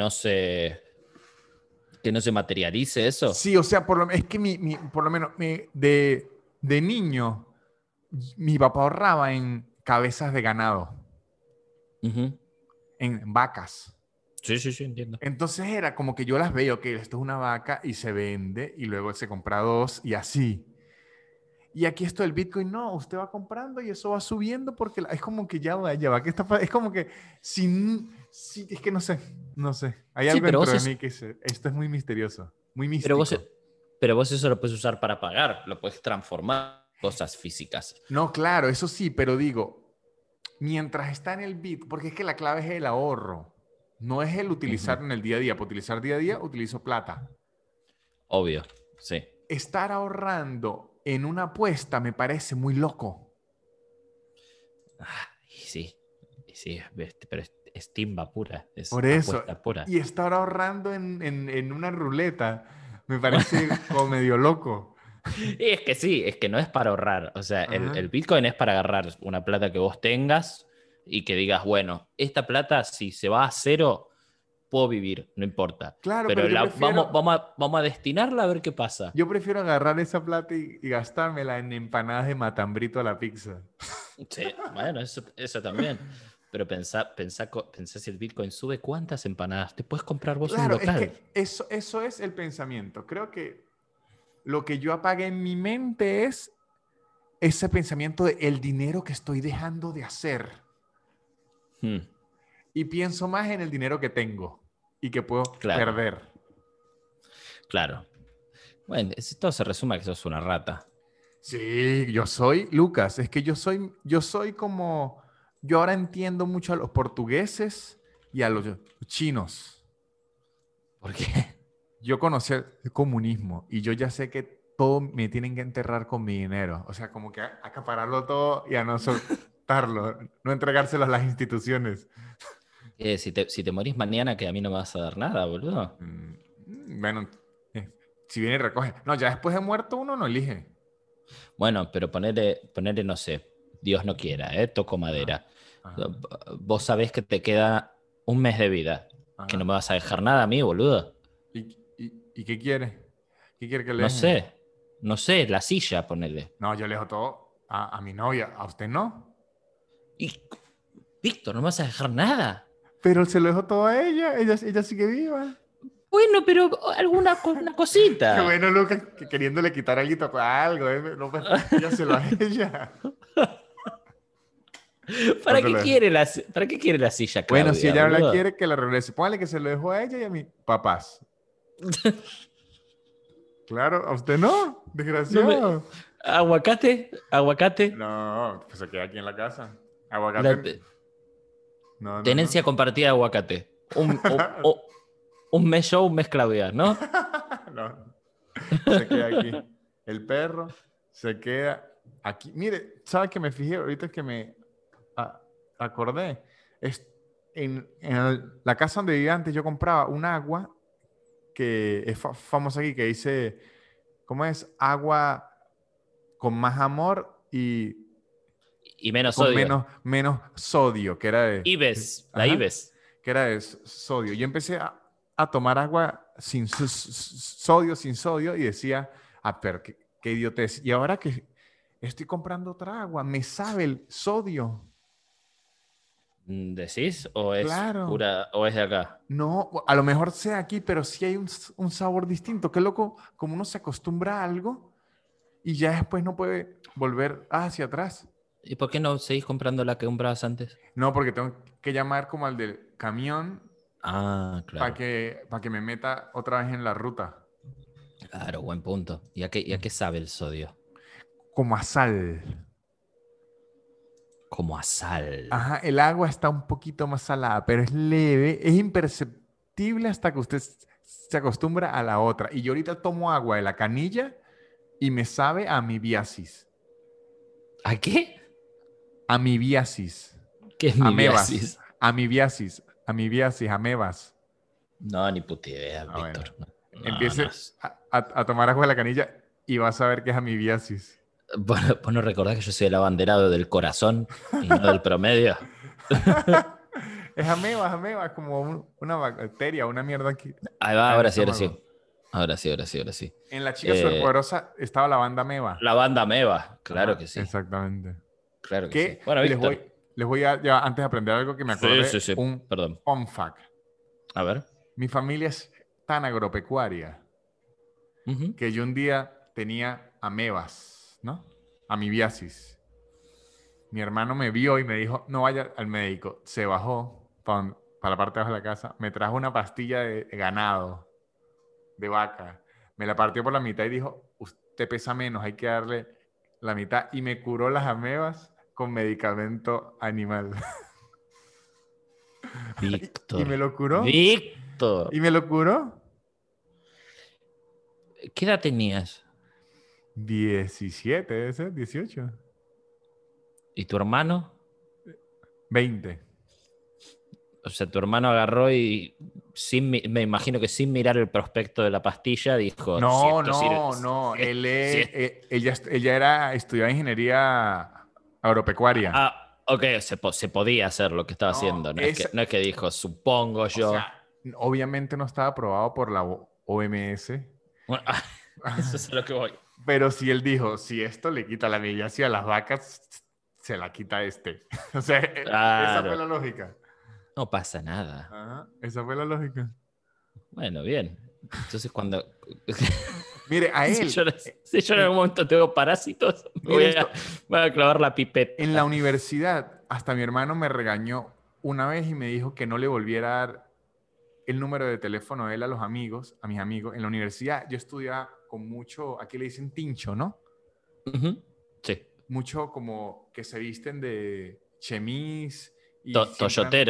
que no se materialice eso? Sí, o sea, es que por lo menos de niño, mi papá ahorraba en cabezas de ganado, Ujú. en vacas. Sí, sí, sí, entiendo. Entonces era como que yo las veo, que esto es una vaca y se vende y luego se compra dos y así. Y aquí esto del Bitcoin, no, usted va comprando y eso va subiendo porque es como que ya va, ¿qué está es como que es que no sé. Hay Sí, algo dentro de mí que dice, esto es muy misterioso, muy pero vos, místico. pero vos eso lo puedes usar para pagar, lo puedes transformar en cosas físicas. No, claro, eso sí, pero digo, mientras está en el Bit, porque es que la clave es el ahorro, no es el Ujú. utilizar en el día a día. Para utilizar día a día, utilizo plata. Obvio, sí. Estar ahorrando en una apuesta me parece muy loco. Y sí, pero es timba pura, es Por eso. apuesta pura. Y estar ahorrando en una ruleta me parece como medio loco. Y es que sí, es que no es para ahorrar. O sea, el Ajá. Bitcoin es para agarrar una plata que vos tengas y que digas, bueno, esta plata si se va a cero, puedo vivir, no importa. Claro, pero Pero yo prefiero, vamos a destinarla a ver qué pasa. yo prefiero agarrar esa plata y gastármela en empanadas de matambrito a la pizza. Sí, bueno, eso también. Pero pensá si el Bitcoin sube, ¿cuántas empanadas? Te puedes comprar vos un Claro, es local. que eso es el pensamiento. Creo que lo que yo apagué en mi mente es ese pensamiento de el dinero que estoy dejando de hacer. Hmm, Y pienso más en el dinero que tengo y que puedo claro, perder. claro. Bueno, todo se resume a que sos una rata. Sí, yo soy, Lucas, es que yo soy como, yo ahora entiendo mucho a los portugueses y a los chinos. ¿Por qué? Yo conocí el comunismo y yo ya sé que todo me tienen que enterrar con mi dinero. O sea, como que acapararlo todo y a no soltarlo, no entregárselo a las instituciones. Si te morís mañana, que a mí no me vas a dar nada, boludo. Bueno, si viene y recoge. No, ya después de muerto uno no elige. Bueno, pero ponerle, no sé, Dios no quiera, toco Ajá, madera. ajá, Vos sabés que te queda un mes de vida, que no ajá. me vas a dejar nada a mí, boludo. ¿Y qué quiere? ¿Qué quiere que le No deje? sé, no sé, la silla, ponele. No, yo le dejo todo a mi novia. ¿A usted no? Y, Víctor, no me vas a dejar nada. Pero se lo dejo todo a ella. Ella sigue viva. Bueno, pero una Qué cosita. bueno, Lucas, que queriéndole quitar algo. No, pues, dígaselo a ella. No ¿Para se qué lo dejo. quiere la silla, Bueno, si Claudia, ella no la boludo? quiere, que la regrese. Póngale que se lo dejo a ella y a mis papás. Claro, ¿a usted no? No me... Desgraciado. Aguacate, aguacate. No, pues se queda aquí en la casa. La Aguacate. No, no, no. tenencia compartida de aguacate. Un mes yo, un mes Claudia, ¿no? No, se queda aquí. El perro se queda aquí. Mire, ¿sabe que me fijé ahorita que me a- acordé? Es, la casa donde vivía antes yo compraba un agua que es famosa aquí, que dice, ¿cómo es? Agua con más amor y Y menos con odio. menos sodio, que era Ibes, la ajá, Ibes. que era de sodio. Yo empecé a tomar agua sin sodio, sin sodio, y decía, pero qué idiotez. Y ahora que estoy comprando otra agua, me sabe el sodio. ¿Decís? ¿O es Claro. pura, o es de acá? No, a lo mejor sea aquí, pero sí hay un sabor distinto. Qué loco, como uno se acostumbra a algo y ya después no puede volver hacia atrás. ¿Y por qué no seguís comprando la que comprabas antes? No, porque tengo que llamar como al del camión Ah, claro. para que me meta otra vez en la ruta. Claro, buen punto. ¿Y a qué sabe el sodio? Como a sal. Como a sal. Ajá, el agua está un poquito más salada, pero es leve, es imperceptible hasta que usted se acostumbra a la otra. Y yo ahorita tomo agua de la canilla y me sabe a amibiasis. ¿A qué? Amibiasis. ¿Qué es Amebas. mibiasis? Amibiasis. Amibiasis, amebas. No, ni puta idea, Ah, bueno. Víctor. No, no. No. Empiece a tomar agua de la canilla y vas a ver que es amibiasis. ¿Vos no recordás que yo soy el abanderado del corazón y no del promedio? Es amebas, como una bacteria, una mierda aquí Ahí va, en el ahora sí, ahora estómago. sí. Ahora sí, ahora sí, ahora sí. En La Chica Eh, Superpoderosa estaba la banda ameba. la banda Meva, claro Ajá, que sí. exactamente. Claro que sí. Que Bueno, Víctor. les voy a, ya antes de aprender algo que me Sí, acordé, sí, sí. un Perdón. fun fact. A ver. Mi familia es tan agropecuaria Ujú. que yo un día tenía amebas, ¿no? Amibiasis. Mi hermano me vio y me dijo, no vaya al médico. Se bajó para la parte de abajo de la casa, me trajo una pastilla de ganado, de vaca. Me la partió por la mitad y dijo, usted pesa menos, hay que darle la mitad. Y me curó las amebas con medicamento animal. Y Víctor. me lo curó. Víctor. Y me lo curó. ¿Qué edad tenías? 17 debe ser, 18. ¿Y tu hermano? 20. O sea, tu hermano agarró y me imagino que sin mirar el prospecto de la pastilla dijo, si No, esto sirve, no, no. si es- Ella era, estudiaba ingeniería agropecuaria. ok, se podía hacer lo que estaba No, haciendo, no es que dijo, supongo o yo. sea, obviamente no estaba aprobado por la OMS, Bueno, eso es a lo que voy. pero si él dijo, si esto le quita la millacia a las vacas, se la quita este. O sea, esa fue Claro, la lógica. no pasa nada. Ajá, esa fue la lógica. Bueno, bien. Entonces cuando... Mire, a si él, yo, si yo en algún momento tengo parásitos, mire esto, me voy a clavar la en la pipeta. universidad, hasta mi hermano me regañó una vez y me dijo que no le volviera a dar el número de teléfono de él a los amigos, a mis amigos. En la universidad yo estudiaba con mucho, aquí le dicen tincho, ¿no? Ujú. Sí. Mucho como que se visten de chemis y siempre Toyoteros.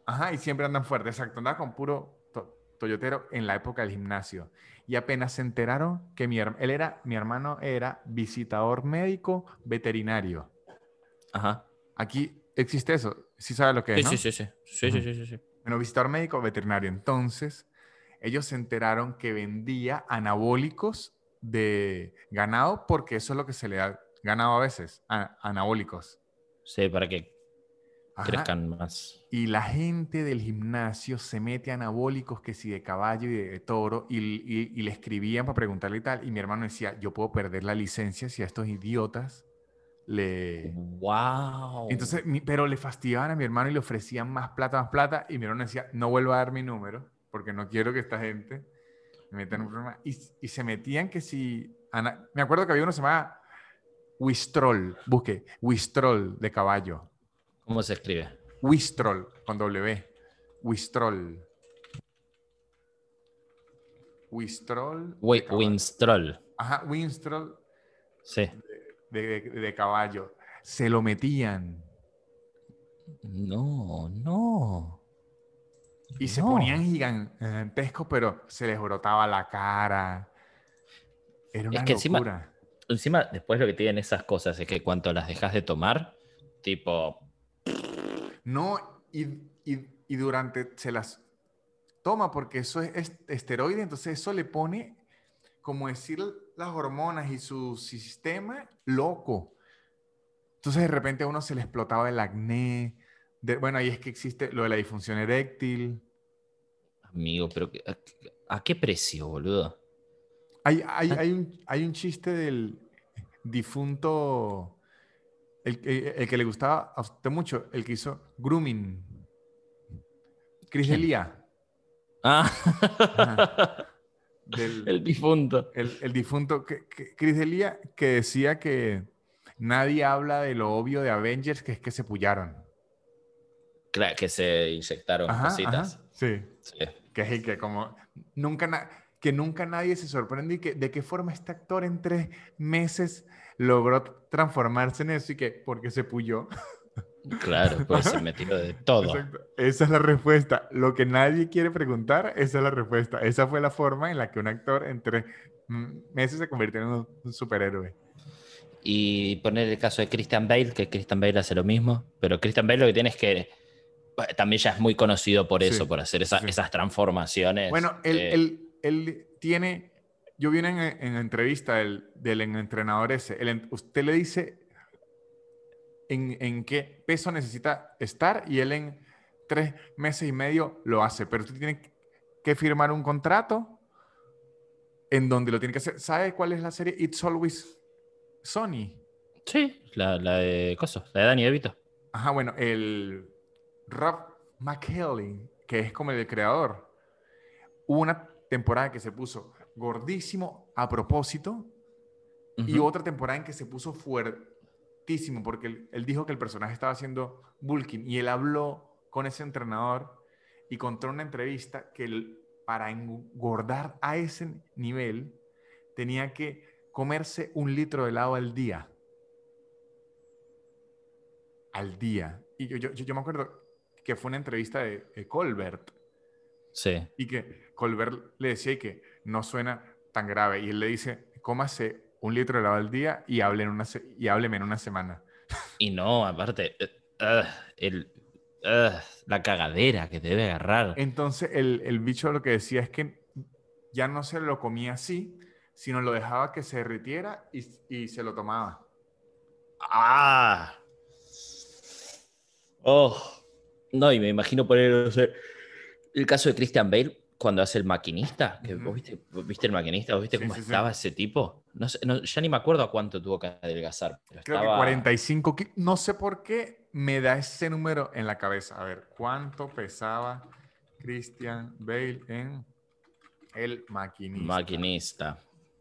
Ajá, y siempre andan fuertes, exacto. Andaba con puro toyotero en la época del gimnasio. Y apenas se enteraron que mi hermano era visitador médico veterinario. Ajá. Aquí existe eso, sí sabes lo que es, Sí, sí, ¿no? sí, sí. Sí, sí, Ujú. sí, sí, sí. Bueno, visitador médico veterinario. Entonces, ellos se enteraron que vendía anabólicos de ganado porque eso es lo que se le da ganado a veces, anabólicos. Sí, para que Ajá. crezcan más. Y la gente del gimnasio se mete anabólicos que si de caballo y de toro y le escribían para preguntarle y tal. Y mi hermano decía, yo puedo perder la licencia si a estos idiotas le... ¡Wow! Entonces, pero le fastidiaban a mi hermano y le ofrecían más plata. Y mi hermano decía, no vuelva a dar mi número porque no quiero que esta gente me meta en un problema. Y se metían que si... me acuerdo que había uno que se llamaba Wistrol, busque, Wistrol de caballo. ¿Cómo se escribe? Wistrol, con W. Wistrol. Wistrol de caballo. Winstrol. Ajá, Winstrol Sí. de caballo. Se lo metían No, no, y se ponían no. gigantescos, pero se les brotaba la cara. Era Es una que encima, locura. encima, después lo que tienen esas cosas es que cuando las dejas de tomar, tipo, No, y durante se las toma porque eso es esteroide, entonces eso le pone, como decir, las hormonas y su sistema loco. Entonces de repente a uno se le explotaba el acné. Bueno, ahí es que existe lo de la disfunción eréctil. amigo, pero ¿a qué precio, boludo? ¿A- Hay un chiste del difunto, el que le gustaba a usted mucho, el que hizo Grooming, Chris ¿Quién? D'Elia. Ah, Ajá, del, el difunto. el difunto Chris D'Elia, que decía que nadie habla de lo obvio de Avengers, que es que se pullaron. Claro, que se inyectaron Ajá, ajá, cositas. sí. Sí. Que es el que como nunca, que nunca nadie se sorprende y que de qué forma este actor en 3 meses logró transformarse en eso y que porque se puyó. Claro, pues se metió de todo. Exacto. Esa es la respuesta. Lo que nadie quiere preguntar, esa es la respuesta. Esa fue la forma en la que un actor en 3 meses se convirtió en un superhéroe. Y poner el caso de Christian Bale, que Christian Bale hace lo mismo, pero Christian Bale lo que tiene es que también ya es muy conocido por Sí, eso, por hacer sí, sí. esas transformaciones. Bueno, él tiene, yo vi en entrevista del entrenador ese, usted le dice en qué peso necesita estar y él en 3 meses y medio lo hace, pero usted tiene que firmar un contrato en donde lo tiene que hacer. ¿Sabe cuál es la serie It's Always Sunny? Sí, la de cosas, la de Danny DeVito. Ajá, bueno, el Rob McElhenney, que es como el creador, hubo una temporada que se puso gordísimo a propósito y Ujú. otra temporada en que se puso fuertísimo porque él dijo que el personaje estaba haciendo bulking y él habló con ese entrenador y contó en una entrevista que para engordar a ese nivel tenía que comerse 1 litro de helado al día. Al día. Y yo me acuerdo que fue una entrevista de Colbert Sí. y que Colbert le decía que no suena tan grave y él le dice, cómase 1 litro de helado al día y, y hábleme en una semana. Y no, aparte, el, la cagadera que te debe agarrar. Entonces el bicho lo que decía es que ya no se lo comía así, sino lo dejaba que se derritiera y se lo tomaba. ¡Ah! Oh. No, y me imagino poner, no sé, el caso de Christian Bale cuando hace el maquinista, que Ujú. vos viste el maquinista, vos viste Sí, cómo sí, sí. estaba ese tipo. No sé, ya ni me acuerdo a cuánto tuvo que adelgazar, pero Creo que estaba 45 kilos. No sé por qué me da ese número en la cabeza. A ver, ¿cuánto pesaba Christian Bale en El Maquinista? maquinista.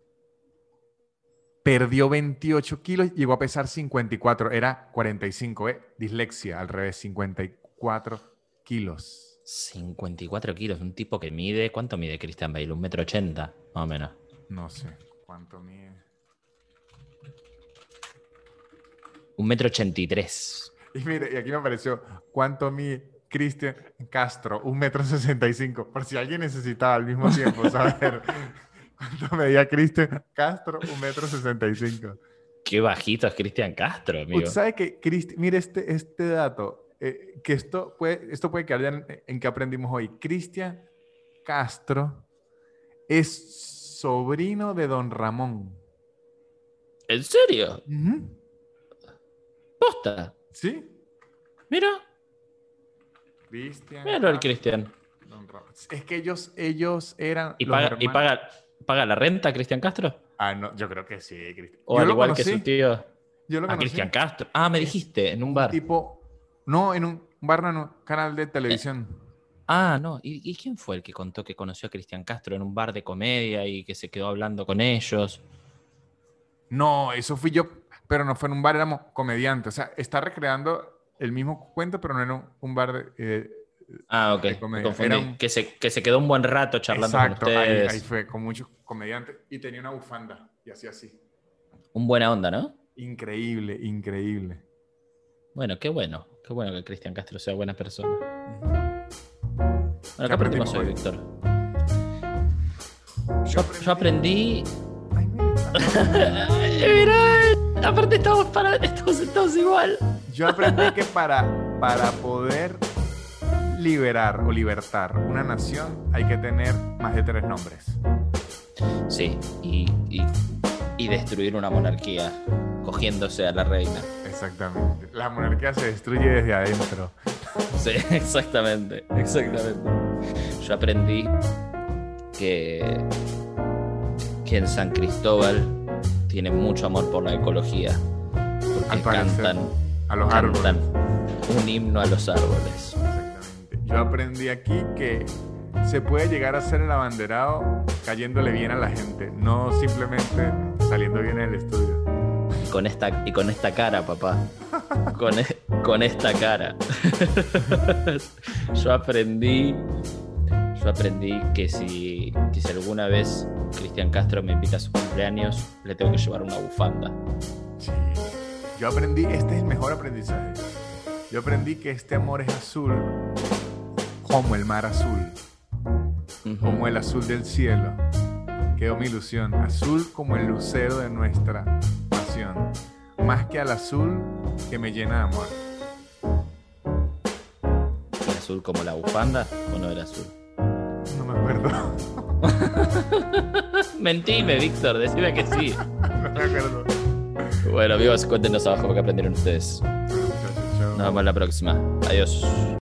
Perdió 28 kilos, llegó a pesar 54. Era 45, ¿eh? Dislexia, al revés, 54 kilos. 54 kilos, un tipo que mide, ¿cuánto mide Christian Bale? 1,80 m, más o menos. No sé cuánto mide. 1,83 m. Y mire, y aquí me apareció cuánto mide Cristian Castro, 1,65 m, por si alguien necesitaba al mismo tiempo saber cuánto medía Cristian Castro, 1,65 m. Qué bajito es Cristian Castro, amigo. Usted sabe que, mire este dato, que esto puede quedar ya en que aprendimos hoy. Cristian Castro es sobrino de Don Ramón. ¿En serio? Uh-huh. ¿Posta? ¿Sí? Mira. Cristian. Míralo el Cristian. Es que ellos eran. ¿Y paga la renta Cristian Castro? Ah, no, yo creo que sí, Cristian. O al igual que su tío. Yo lo conocí. Cristian Castro. Ah, me dijiste, en un bar. No, en un bar, no, en un canal de televisión. No. ¿Y quién fue el que contó que conoció a Cristian Castro en un bar de comedia y que se quedó hablando con ellos? No, eso fui yo, pero no fue en un bar, éramos comediantes. O sea, está recreando el mismo cuento, pero no en un bar ok. de comedia. Me confundí. Que se quedó un buen rato charlando con ustedes. Ahí fue, con muchos comediantes. Y tenía una bufanda, y así. Un buena onda, ¿no? Increíble, increíble. Bueno, qué bueno. Qué bueno que Cristian Castro sea buena persona. Uh-huh. Bueno, ¿qué aprendimos hoy, Víctor? Yo aprendí... Ay, mira. Mirá, aparte estamos sentados igual. Yo aprendí que para poder liberar o libertar una nación hay que tener más de 3 nombres. Sí, y destruir una monarquía cogiéndose a la reina. Exactamente. La monarquía se destruye desde adentro. Sí, exactamente. Yo aprendí que en San Cristóbal tienen mucho amor por la ecología. Porque cantan un himno a los árboles. Exactamente. Yo aprendí aquí que se puede llegar a ser el abanderado cayéndole bien a la gente, no simplemente saliendo bien en el estudio. Y con esta cara, papá. Con esta cara. Yo aprendí que si alguna vez Cristian Castro me invita a su cumpleaños, le tengo que llevar una bufanda. Sí. Yo aprendí, este es el mejor aprendizaje. Yo aprendí que este amor es azul como el mar azul, como el azul del cielo. Quedó mi ilusión. Azul como el lucero de nuestra pasión. Más que al azul que me llena de amor. ¿Era azul como la bufanda o no era azul? No me acuerdo. Mentime, Víctor, decime que sí. No me acuerdo. Bueno, amigos, cuéntenos abajo qué aprendieron ustedes. Chao. Nos vemos la próxima. Adiós.